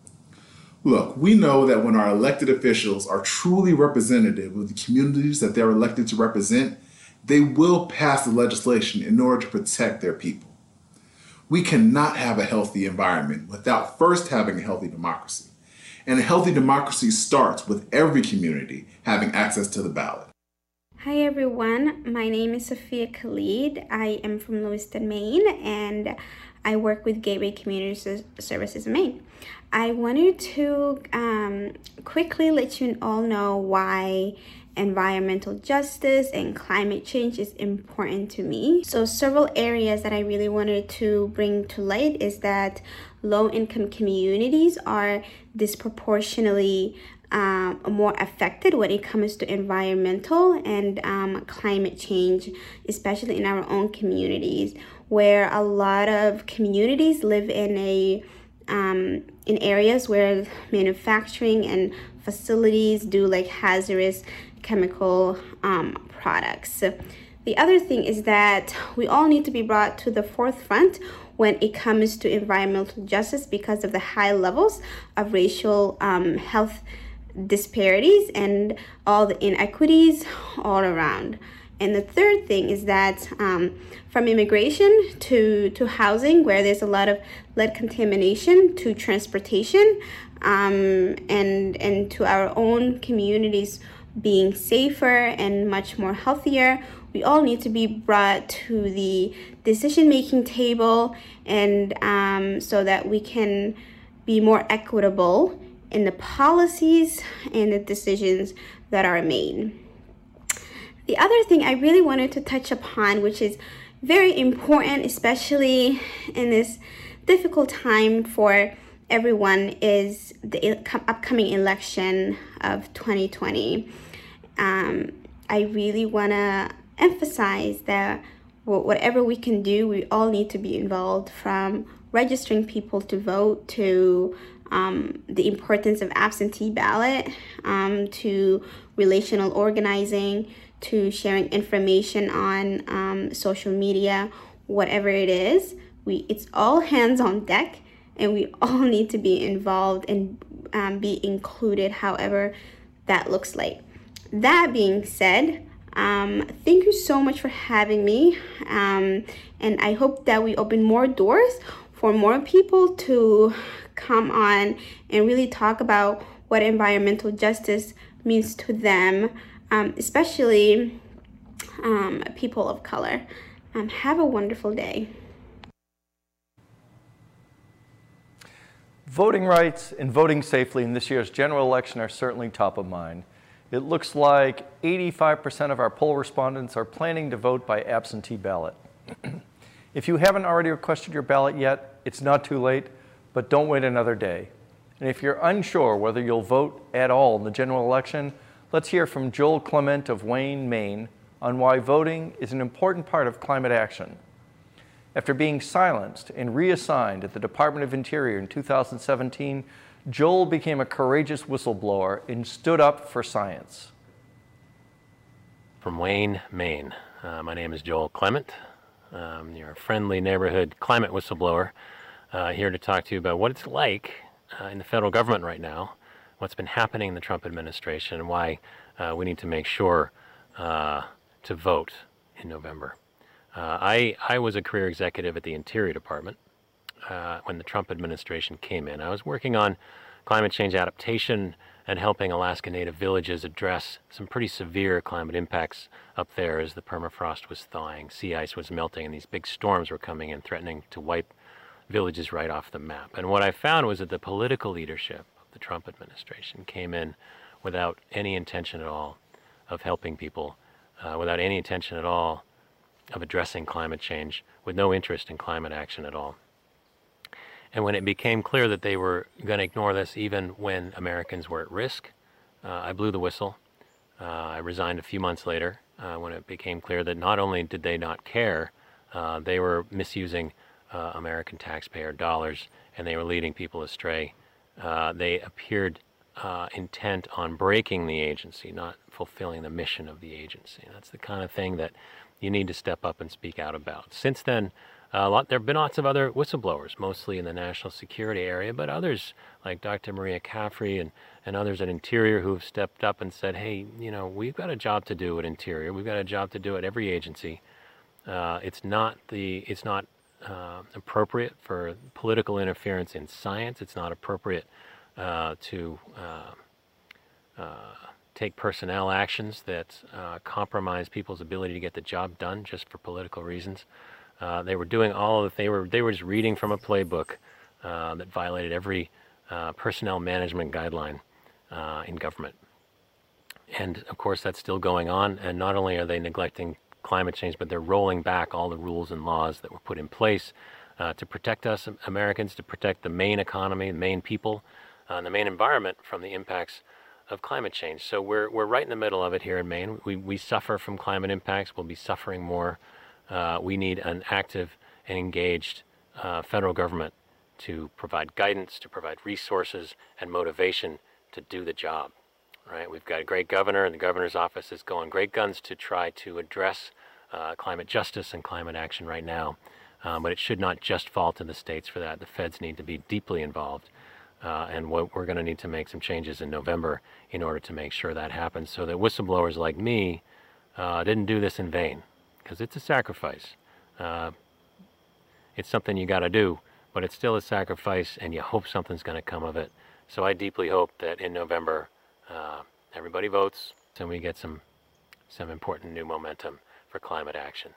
Look, we know that when our elected officials are truly representative of the communities that they're elected to represent, they will pass the legislation in order to protect their people. We cannot have a healthy environment without first having a healthy democracy. And a healthy democracy starts with every community having access to the ballot. Hi everyone, my name is Sophia Khalid. I am from Lewiston, Maine, and I work with Gateway Community Services in Maine. I wanted to quickly let you all know why environmental justice and climate change is important to me. So several areas that I really wanted to bring to light is that low-income communities are disproportionately more affected when it comes to environmental and climate change, especially in our own communities, where a lot of communities live in areas where manufacturing and facilities do like hazardous chemical products. The other thing is that we all need to be brought to the forefront when it comes to environmental justice because of the high levels of racial health disparities and all the inequities all around. And the third thing is that from immigration to housing, where there's a lot of lead contamination, to transportation, and to our own communities being safer and much more healthier, we all need to be brought to the decision-making table, and so that we can be more equitable in the policies and the decisions that are made. The other thing I really wanted to touch upon, which is very important, especially in this difficult time for everyone, is the upcoming election of 2020. I really want to emphasize that whatever we can do, we all need to be involved, from registering people to vote to the importance of absentee ballot, to relational organizing, to sharing information on social media, whatever it is. It's all hands on deck, and we all need to be involved and be included, however that looks like. That being said, thank you so much for having me, and I hope that we open more doors for more people to come on and really talk about what environmental justice means to them, especially people of color. Have a wonderful day. Voting rights and voting safely in this year's general election are certainly top of mind. It looks like 85% of our poll respondents are planning to vote by absentee ballot. If you haven't already requested your ballot yet, it's not too late, but don't wait another day. And if you're unsure whether you'll vote at all in the general election, let's hear from Joel Clement of Wayne, Maine, on why voting is an important part of climate action. After being silenced and reassigned at the Department of Interior in 2017, Joel became a courageous whistleblower and stood up for science. From Wayne, Maine, my name is Joel Clement. You're a friendly neighborhood climate whistleblower, here to talk to you about what it's like in the federal government right now, what's been happening in the Trump administration, and why we need to make sure to vote in November. I was a career executive at the Interior Department when the Trump administration came in. I was working on climate change adaptation and helping Alaska Native villages address some pretty severe climate impacts up there as the permafrost was thawing, sea ice was melting, and these big storms were coming in, threatening to wipe villages right off the map. And what I found was that the political leadership of the Trump administration came in without any intention at all of helping people, without any intention at all of addressing climate change, with no interest in climate action at all. And when it became clear that they were going to ignore this even when Americans were at risk, I blew the whistle. I resigned a few months later when it became clear that not only did they not care, they were misusing American taxpayer dollars, and they were leading people astray. They appeared intent on breaking the agency, not fulfilling the mission of the agency. That's the kind of thing that you need to step up and speak out about. Since then, there have been lots of other whistleblowers, mostly in the national security area, but others like Dr. Maria Caffrey and others at Interior who've stepped up and said, hey, you know, we've got a job to do at Interior. We've got a job to do at every agency. It's not appropriate for political interference in science. It's not appropriate to take personnel actions that compromise people's ability to get the job done just for political reasons. They were doing all of they were just reading from a playbook that violated every personnel management guideline in government. And of course that's still going on, and not only are they neglecting climate change, but they're rolling back all the rules and laws that were put in place to protect us Americans, to protect the Maine economy, the Maine people, and the Maine environment from the impacts of climate change. So we're right in the middle of it here in Maine. We suffer from climate impacts. We'll be suffering more. We need an active and engaged federal government to provide guidance, to provide resources and motivation to do the job. Right? We've got a great governor, and the governor's office is going great guns to try to address climate justice and climate action right now. But it should not just fall to the states for that. The feds need to be deeply involved. And we're going to need to make some changes in November in order to make sure that happens, so that whistleblowers like me didn't do this in vain, because it's a sacrifice. It's something you got to do, but it's still a sacrifice, and you hope something's going to come of it. So I deeply hope that in November, everybody votes and we get some important new momentum for climate action.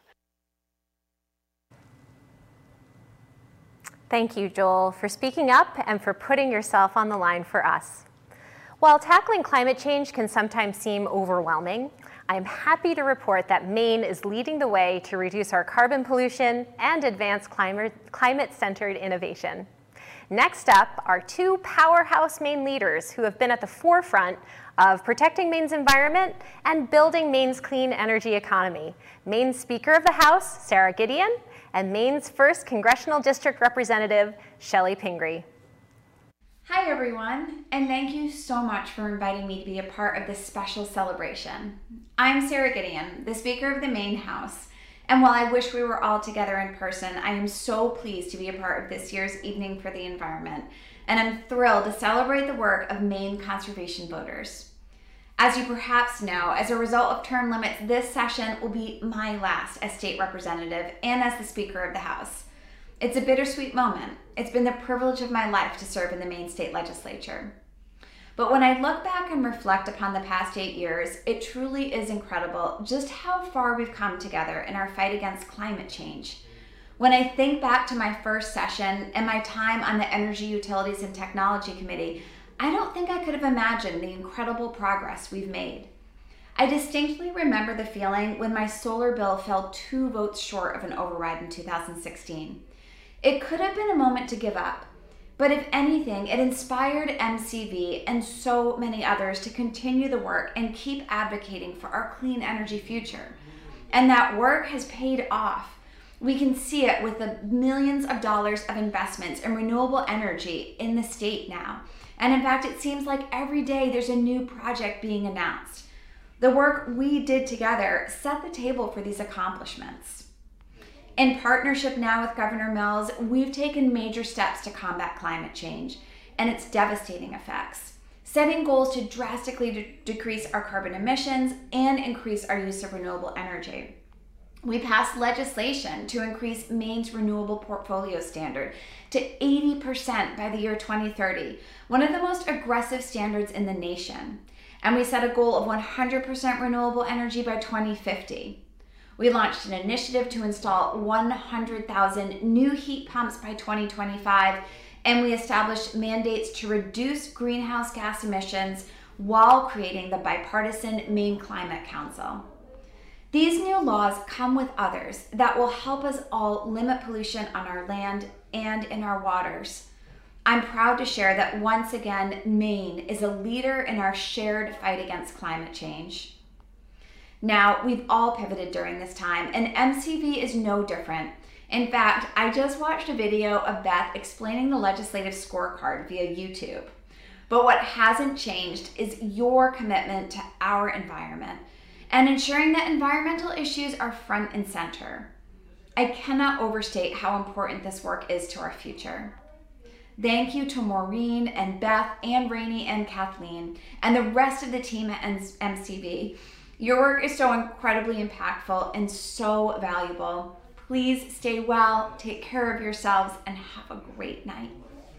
Thank you, Joel, for speaking up and for putting yourself on the line for us. While tackling climate change can sometimes seem overwhelming, I'm happy to report that Maine is leading the way to reduce our carbon pollution and advance climate-centered innovation. Next up are two powerhouse Maine leaders who have been at the forefront of protecting Maine's environment and building Maine's clean energy economy. Maine's Speaker of the House, Sarah Gideon, and Maine's 1st Congressional District Representative, Shelley Pingree. Hi everyone, and thank you so much for inviting me to be a part of this special celebration. I'm Sarah Gideon, the Speaker of the Maine House, and while I wish we were all together in person, I am so pleased to be a part of this year's Evening for the Environment, and I'm thrilled to celebrate the work of Maine conservation voters. As you perhaps know, as a result of term limits, this session will be my last as state representative and as the Speaker of the House. It's a bittersweet moment. It's been the privilege of my life to serve in the Maine State Legislature. But when I look back and reflect upon the past 8 years, it truly is incredible just how far we've come together in our fight against climate change. When I think back to my first session and my time on the Energy, Utilities, and Technology Committee, I don't think I could have imagined the incredible progress we've made. I distinctly remember the feeling when my solar bill fell 2 votes short of an override in 2016. It could have been a moment to give up, but if anything, it inspired MCV and so many others to continue the work and keep advocating for our clean energy future. And that work has paid off. We can see it with the millions of dollars of investments in renewable energy in the state now. And in fact, it seems like every day there's a new project being announced. The work we did together set the table for these accomplishments. In partnership now with Governor Mills, we've taken major steps to combat climate change and its devastating effects, setting goals to drastically decrease our carbon emissions and increase our use of renewable energy. We passed legislation to increase Maine's renewable portfolio standard to 80% by the year 2030, one of the most aggressive standards in the nation. And we set a goal of 100% renewable energy by 2050. We launched an initiative to install 100,000 new heat pumps by 2025, and we established mandates to reduce greenhouse gas emissions while creating the bipartisan Maine Climate Council. These new laws come with others that will help us all limit pollution on our land and in our waters. I'm proud to share that once again, Maine is a leader in our shared fight against climate change. Now, we've all pivoted during this time, and MCV is no different. In fact, I just watched a video of Beth explaining the legislative scorecard via YouTube. But what hasn't changed is your commitment to our environment and ensuring that environmental issues are front and center. I cannot overstate how important this work is to our future. Thank you to Maureen and Beth and Rainey and Kathleen and the rest of the team at MCV. Your work is so incredibly impactful and so valuable. Please stay well, take care of yourselves, and have a great night.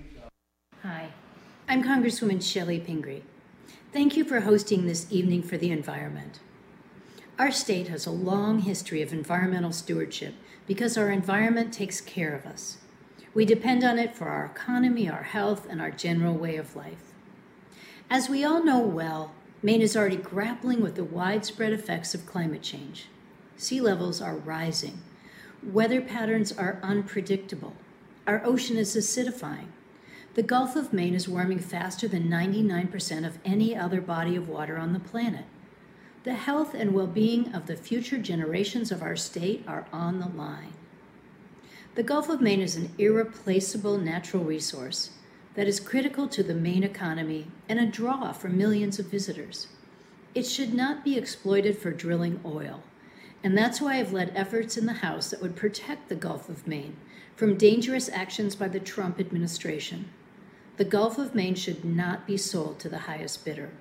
Hi, I'm Congresswoman Shelley Pingree. Thank you for hosting this Evening for the Environment. Our state has a long history of environmental stewardship because our environment takes care of us. We depend on it for our economy, our health, and our general way of life. As we all know well, Maine is already grappling with the widespread effects of climate change. Sea levels are rising. Weather patterns are unpredictable. Our ocean is acidifying. The Gulf of Maine is warming faster than 99% of any other body of water on the planet. The health and well-being of the future generations of our state are on the line. The Gulf of Maine is an irreplaceable natural resource that is critical to the Maine economy and a draw for millions of visitors. It should not be exploited for drilling oil, and that's why I've led efforts in the House that would protect the Gulf of Maine from dangerous actions by the Trump administration. The Gulf of Maine should not be sold to the highest bidder.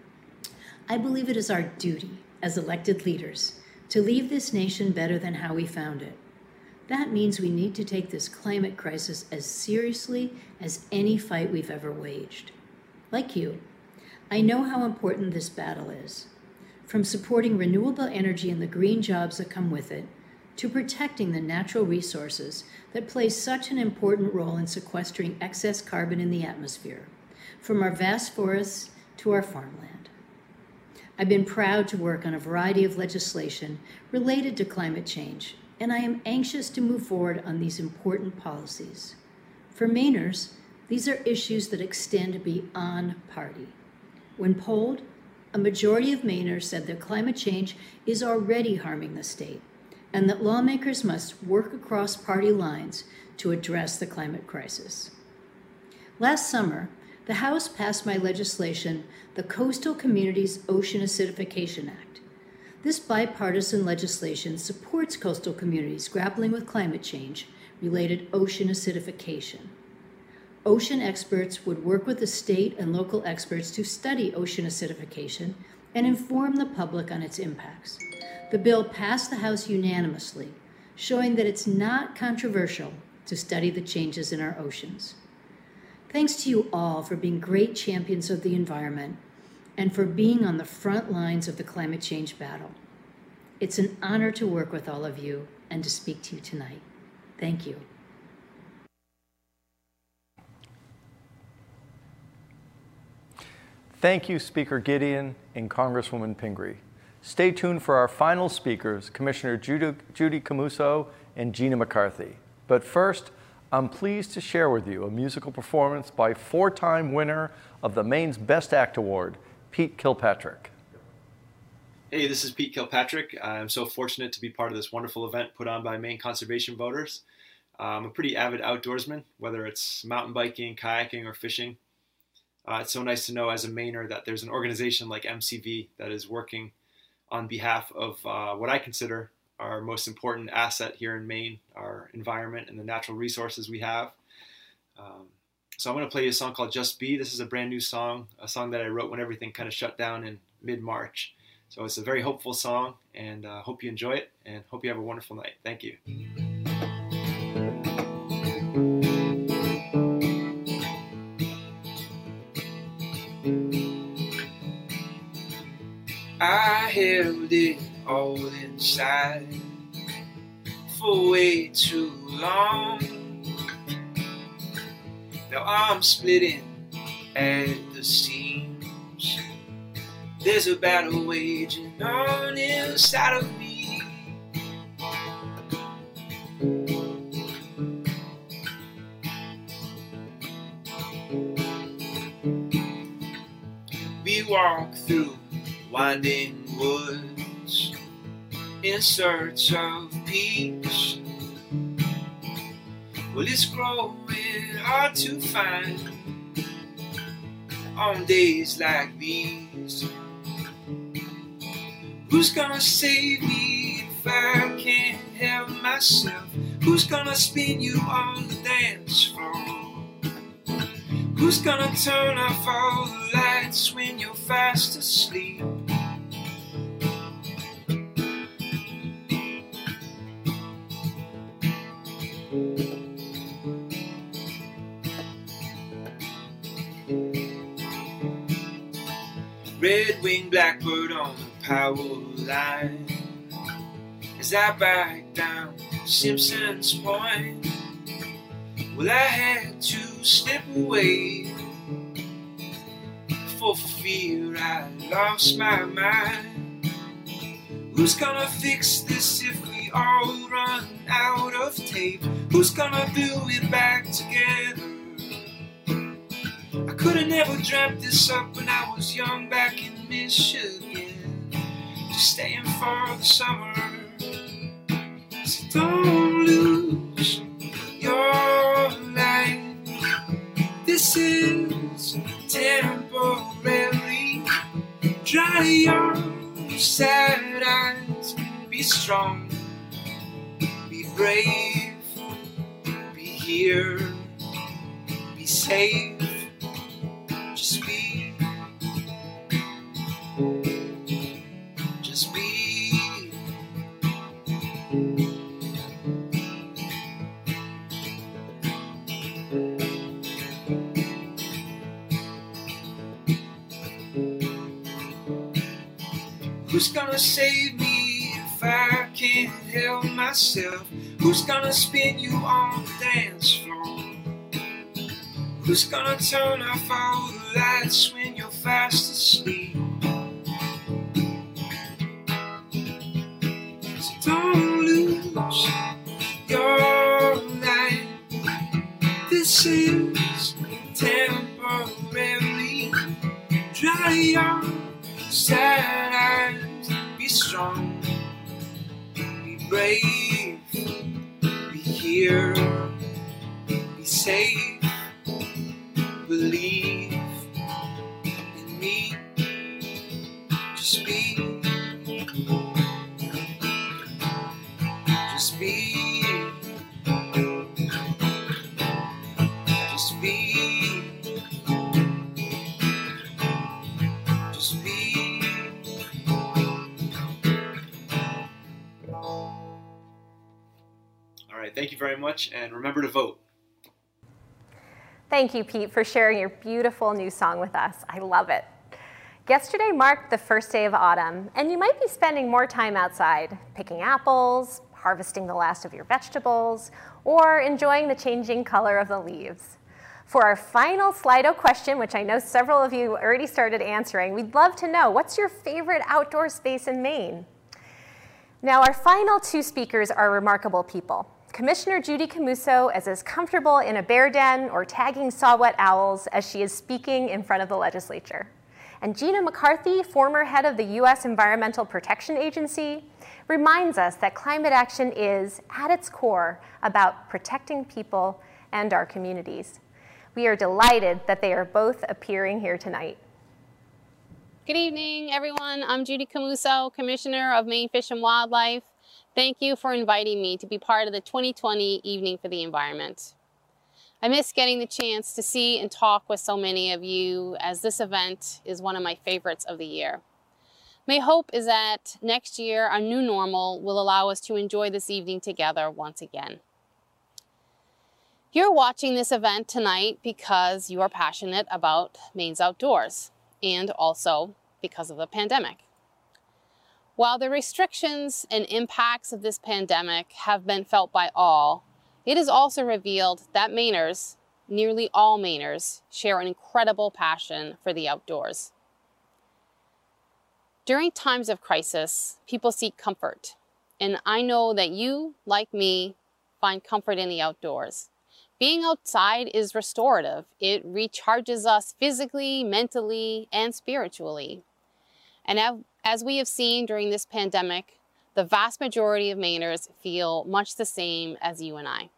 I believe it is our duty as elected leaders to leave this nation better than how we found it. That means we need to take this climate crisis as seriously as any fight we've ever waged. Like you, I know how important this battle is. From supporting renewable energy and the green jobs that come with it, to protecting the natural resources that play such an important role in sequestering excess carbon in the atmosphere, from our vast forests to our farmland. I've been proud to work on a variety of legislation related to climate change, and I am anxious to move forward on these important policies. For Mainers, these are issues that extend beyond party. When polled, a majority of Mainers said that climate change is already harming the state, and that lawmakers must work across party lines to address the climate crisis. Last summer, the House passed my legislation, the Coastal Communities Ocean Acidification Act. This bipartisan legislation supports coastal communities grappling with climate change-related ocean acidification. Ocean experts would work with the state and local experts to study ocean acidification and inform the public on its impacts. The bill passed the House unanimously, showing that it's not controversial to study the changes in our oceans. Thanks to you all for being great champions of the environment and for being on the front lines of the climate change battle. It's an honor to work with all of you and to speak to you tonight. Thank you. Thank you, Speaker Gideon and Congresswoman Pingree. Stay tuned for our final speakers, Commissioner Judy Camuso and Gina McCarthy. But first, I'm pleased to share with you a musical performance by four-time winner of the Maine's Best Act Award, Pete Kilpatrick. Hey, this is Pete Kilpatrick. I'm so fortunate to be part of this wonderful event put on by Maine Conservation Voters. I'm a pretty avid outdoorsman, whether it's mountain biking, kayaking, or fishing. It's so nice to know as a Mainer that there's an organization like MCV that is working on behalf of what I consider our most important asset here in Maine, our environment and the natural resources we have. So I'm going to play you a song called Just Be. This is a brand new song, a song that I wrote when everything kind of shut down in mid-March. So it's a very hopeful song, and hope you enjoy it, and hope you have a wonderful night. Thank you. I held it all inside for way too long. Now I'm splitting at the seams. There's a battle waging on inside of me. We walk through winding woods in search of peace. Well, it's growing hard to find on days like these. Who's gonna save me if I can't help myself? Who's gonna spin you on the dance floor? Who's gonna turn off all the lights when you're fast asleep? Red-winged blackbird on the power line as I back down Simpson's Point. Well, I had to step away for fear I lost my mind. Who's gonna fix this if we all run out of tape? Who's gonna glue it back together? Could have never dreamt this up when I was young back in Michigan, just staying for the summer. So don't lose your light. This is temporary. Dry your sad eyes. Be strong, be brave, be here, be safe. Just be, just be. Who's gonna save me if I can't help myself? Who's gonna spin you on the dance floor? Who's gonna turn off all the lights when you're fast asleep? So don't lose your light. This is temporary. Dry your sad eyes. Be strong, be brave, be here, be safe. Believe in me. Just be, just be, just be, just be. All right, thank you very much, and remember to vote. Thank you, Pete, for sharing your beautiful new song with us. I love it. Yesterday marked the first day of autumn, and you might be spending more time outside, picking apples, harvesting the last of your vegetables, or enjoying the changing color of the leaves. For our final Slido question, which I know several of you already started answering, we'd love to know, what's your favorite outdoor space in Maine? Now, our final two speakers are remarkable people. Commissioner Judy Camuso is as comfortable in a bear den or tagging saw-whet owls as she is speaking in front of the legislature. And Gina McCarthy, former head of the U.S. Environmental Protection Agency, reminds us that climate action is, at its core, about protecting people and our communities. We are delighted that they are both appearing here tonight. Good evening, everyone. I'm Judy Camuso, Commissioner of Maine Fish and Wildlife. Thank you for inviting me to be part of the 2020 Evening for the Environment. I miss getting the chance to see and talk with so many of you, as this event is one of my favorites of the year. My hope is that next year our new normal will allow us to enjoy this evening together once again. You're watching this event tonight because you are passionate about Maine's outdoors, and also because of the pandemic. While the restrictions and impacts of this pandemic have been felt by all, it is also revealed that Mainers, nearly all Mainers, share an incredible passion for the outdoors. During times of crisis, people seek comfort, and I know that you, like me, find comfort in the outdoors. Being outside is restorative. It recharges us physically, mentally, and spiritually. And as we have seen during this pandemic, the vast majority of Mainers feel much the same as you and I.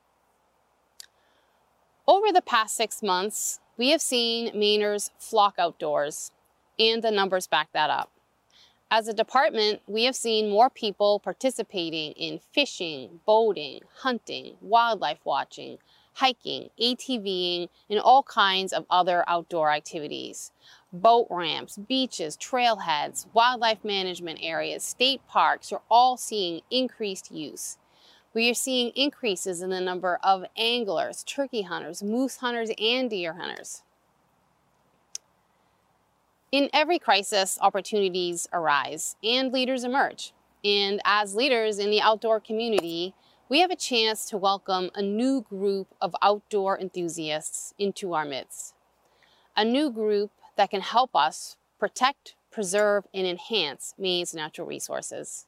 Over the past 6 months, we have seen Mainers flock outdoors, and the numbers back that up. As a department, we have seen more people participating in fishing, boating, hunting, wildlife watching, hiking, ATVing, and all kinds of other outdoor activities. Boat ramps, beaches, trailheads, wildlife management areas, state parks are all seeing increased use. We are seeing increases in the number of anglers, turkey hunters, moose hunters, and deer hunters. In every crisis, opportunities arise and leaders emerge. And as leaders in the outdoor community, we have a chance to welcome a new group of outdoor enthusiasts into our midst. A new group that can help us protect, preserve, and enhance Maine's natural resources.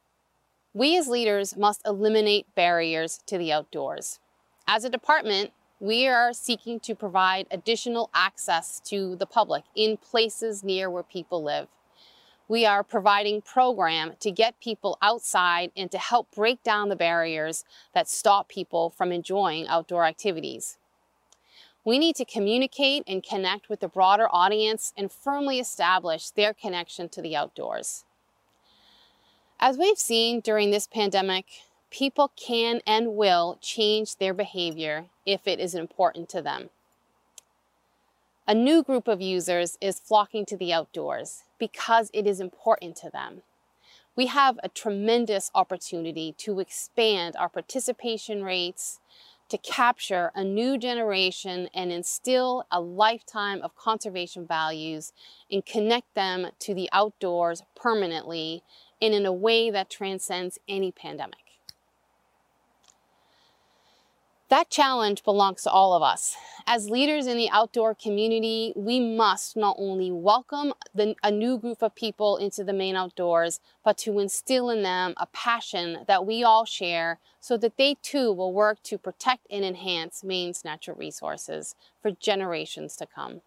We as leaders must eliminate barriers to the outdoors. As a department, We are seeking to provide additional access to the public in places near where people live. We are providing programs to get people outside and to help break down the barriers that stop people from enjoying outdoor activities. We need to communicate and connect with the broader audience and firmly establish their connection to the outdoors. As we've seen during this pandemic, people can and will change their behavior if it is important to them. A new group of users is flocking to the outdoors because it is important to them. We have a tremendous opportunity to expand our participation rates, to capture a new generation and instill a lifetime of conservation values and connect them to the outdoors permanently and in a way that transcends any pandemic. That challenge belongs to all of us. As leaders in the outdoor community, we must not only welcome a new group of people into the Maine outdoors, but to instill in them a passion that we all share so that they too will work to protect and enhance Maine's natural resources for generations to come.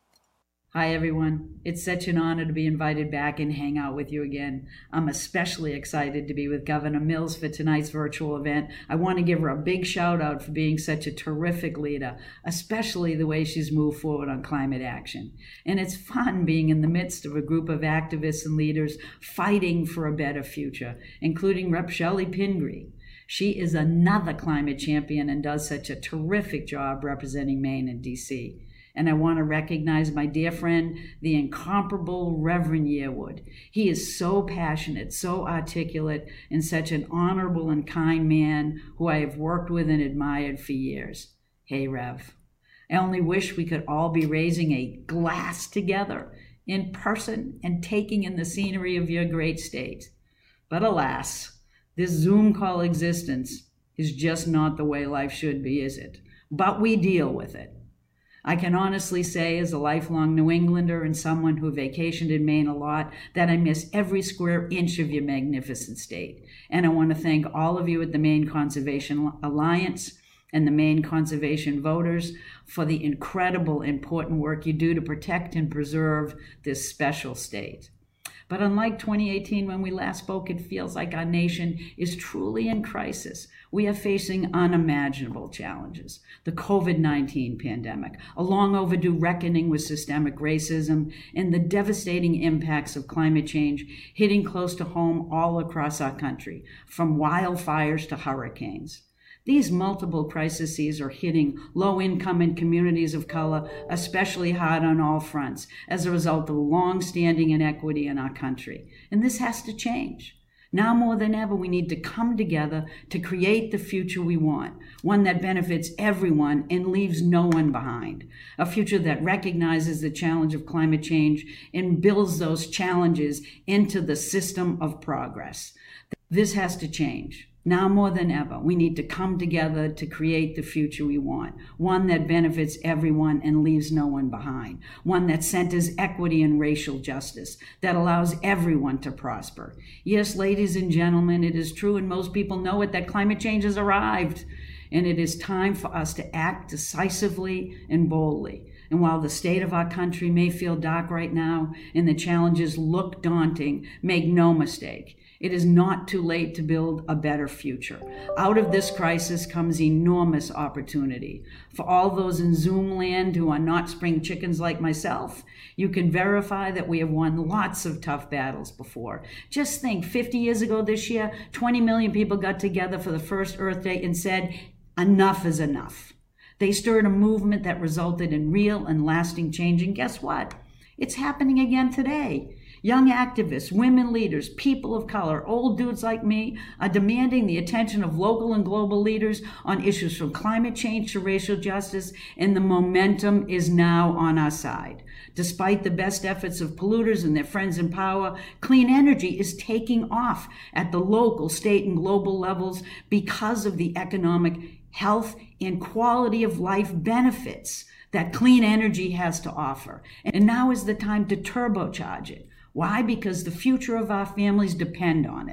Hi everyone, it's such an honor to be invited back and hang out with you again. I'm especially excited to be with Governor Mills for tonight's virtual event. I want to give her a big shout out for being such a terrific leader, especially the way she's moved forward on climate action. And it's fun being in the midst of a group of activists and leaders fighting for a better future, including Rep. Shelley Pingree. She is another climate champion and does such a terrific job representing Maine and DC. And I want to recognize my dear friend, the incomparable Reverend Yearwood. He is so passionate, so articulate, and such an honorable and kind man who I have worked with and admired for years. Hey, Rev. I only wish we could all be raising a glass together in person and taking in the scenery of your great state. But alas, this Zoom call existence is just not the way life should be, is it? But we deal with it. I can honestly say, as a lifelong New Englander and someone who vacationed in Maine a lot, that I miss every square inch of your magnificent state. And I want to thank all of you at the Maine Conservation Alliance and the Maine Conservation Voters for the incredible, important work you do to protect and preserve this special state. But unlike 2018, when we last spoke, it feels like our nation is truly in crisis. We are facing unimaginable challenges. The COVID-19 pandemic, a long overdue reckoning with systemic racism, and the devastating impacts of climate change hitting close to home all across our country, from wildfires to hurricanes. These multiple crises are hitting low-income and communities of color especially hard on all fronts as a result of long-standing inequity in our country. And this has to change. Now more than ever, we need to come together to create the future we want, one that benefits everyone and leaves no one behind, a future that recognizes the challenge of climate change and builds those challenges into the system of progress. This has to change. Now more than ever, we need to come together to create the future we want, one that benefits everyone and leaves no one behind, one that centers equity and racial justice, that allows everyone to prosper. Yes, ladies and gentlemen, it is true, and most people know it, that climate change has arrived, and it is time for us to act decisively and boldly. And while the state of our country may feel dark right now and the challenges look daunting, make no mistake, it is not too late to build a better future. Out of this crisis comes enormous opportunity. For all those in Zoom land who are not spring chickens like myself, you can verify that we have won lots of tough battles before. Just think, 50 years ago this year, 20 million people got together for the first Earth Day and said, enough is enough. They stirred a movement that resulted in real and lasting change, and guess what? It's happening again today. Young activists, women leaders, people of color, old dudes like me are demanding the attention of local and global leaders on issues from climate change to racial justice, and the momentum is now on our side. Despite the best efforts of polluters and their friends in power, clean energy is taking off at the local, state, and global levels because of the economic, health, and quality of life benefits that clean energy has to offer. And now is the time to turbocharge it. Why? Because the future of our families depend on it.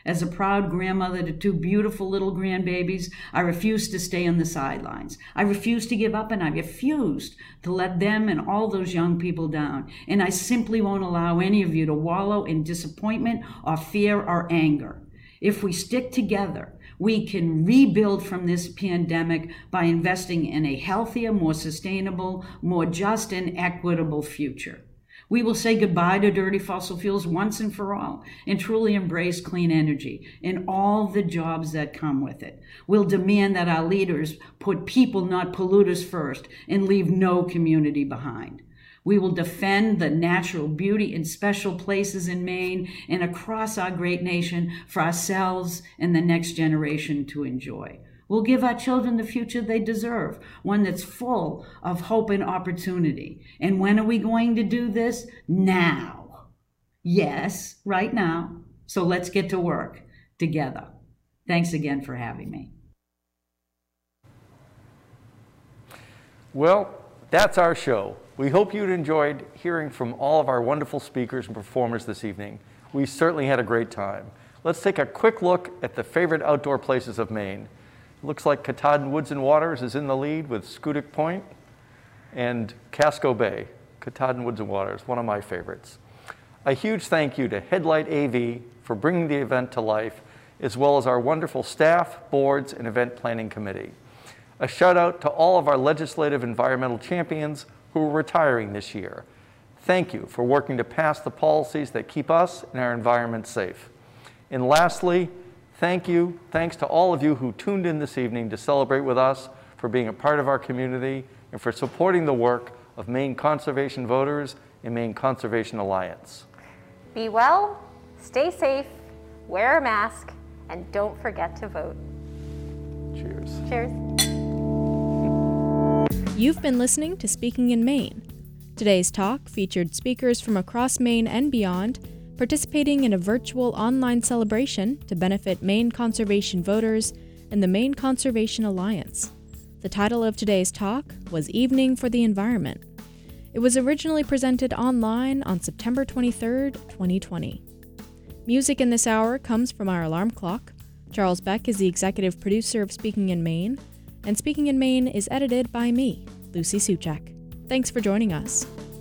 As a proud grandmother to 2 beautiful little grandbabies, I refuse to stay on the sidelines. I refuse to give up, and I refused to let them and all those young people down. And I simply won't allow any of you to wallow in disappointment or fear or anger. If we stick together, we can rebuild from this pandemic by investing in a healthier, more sustainable, more just and equitable future. We will say goodbye to dirty fossil fuels once and for all and truly embrace clean energy and all the jobs that come with it. We'll demand that our leaders put people, not polluters, first and leave no community behind. We will defend the natural beauty and special places in Maine and across our great nation for ourselves and the next generation to enjoy. We'll give our children the future they deserve, one that's full of hope and opportunity. And when are we going to do this? Now. Yes, right now. So let's get to work together. Thanks again for having me. Well, that's our show. We hope you enjoyed hearing from all of our wonderful speakers and performers this evening. We certainly had a great time. Let's take a quick look at the favorite outdoor places of Maine. Looks like Katahdin Woods and Waters is in the lead with Schoodic Point and Casco Bay. Katahdin Woods and Waters, one of my favorites. A huge thank you to Headlight AV for bringing the event to life, as well as our wonderful staff, boards, and event planning committee. A shout out to all of our legislative environmental champions who are retiring this year. Thank you for working to pass the policies that keep us and our environment safe. And lastly, thanks to all of you who tuned in this evening to celebrate with us, for being a part of our community, and for supporting the work of Maine Conservation Voters and Maine Conservation Alliance. Be well, stay safe, wear a mask, and don't forget to vote. Cheers. Cheers. You've been listening to Speaking in Maine. Today's talk featured speakers from across Maine and beyond, participating in a virtual online celebration to benefit Maine Conservation Voters and the Maine Conservation Alliance. The title of today's talk was Evening for the Environment. It was originally presented online on September 23, 2020. Music in this hour comes from our alarm clock. Charles Beck is the executive producer of Speaking in Maine, and Speaking in Maine is edited by me, Lucy Suchak. Thanks for joining us.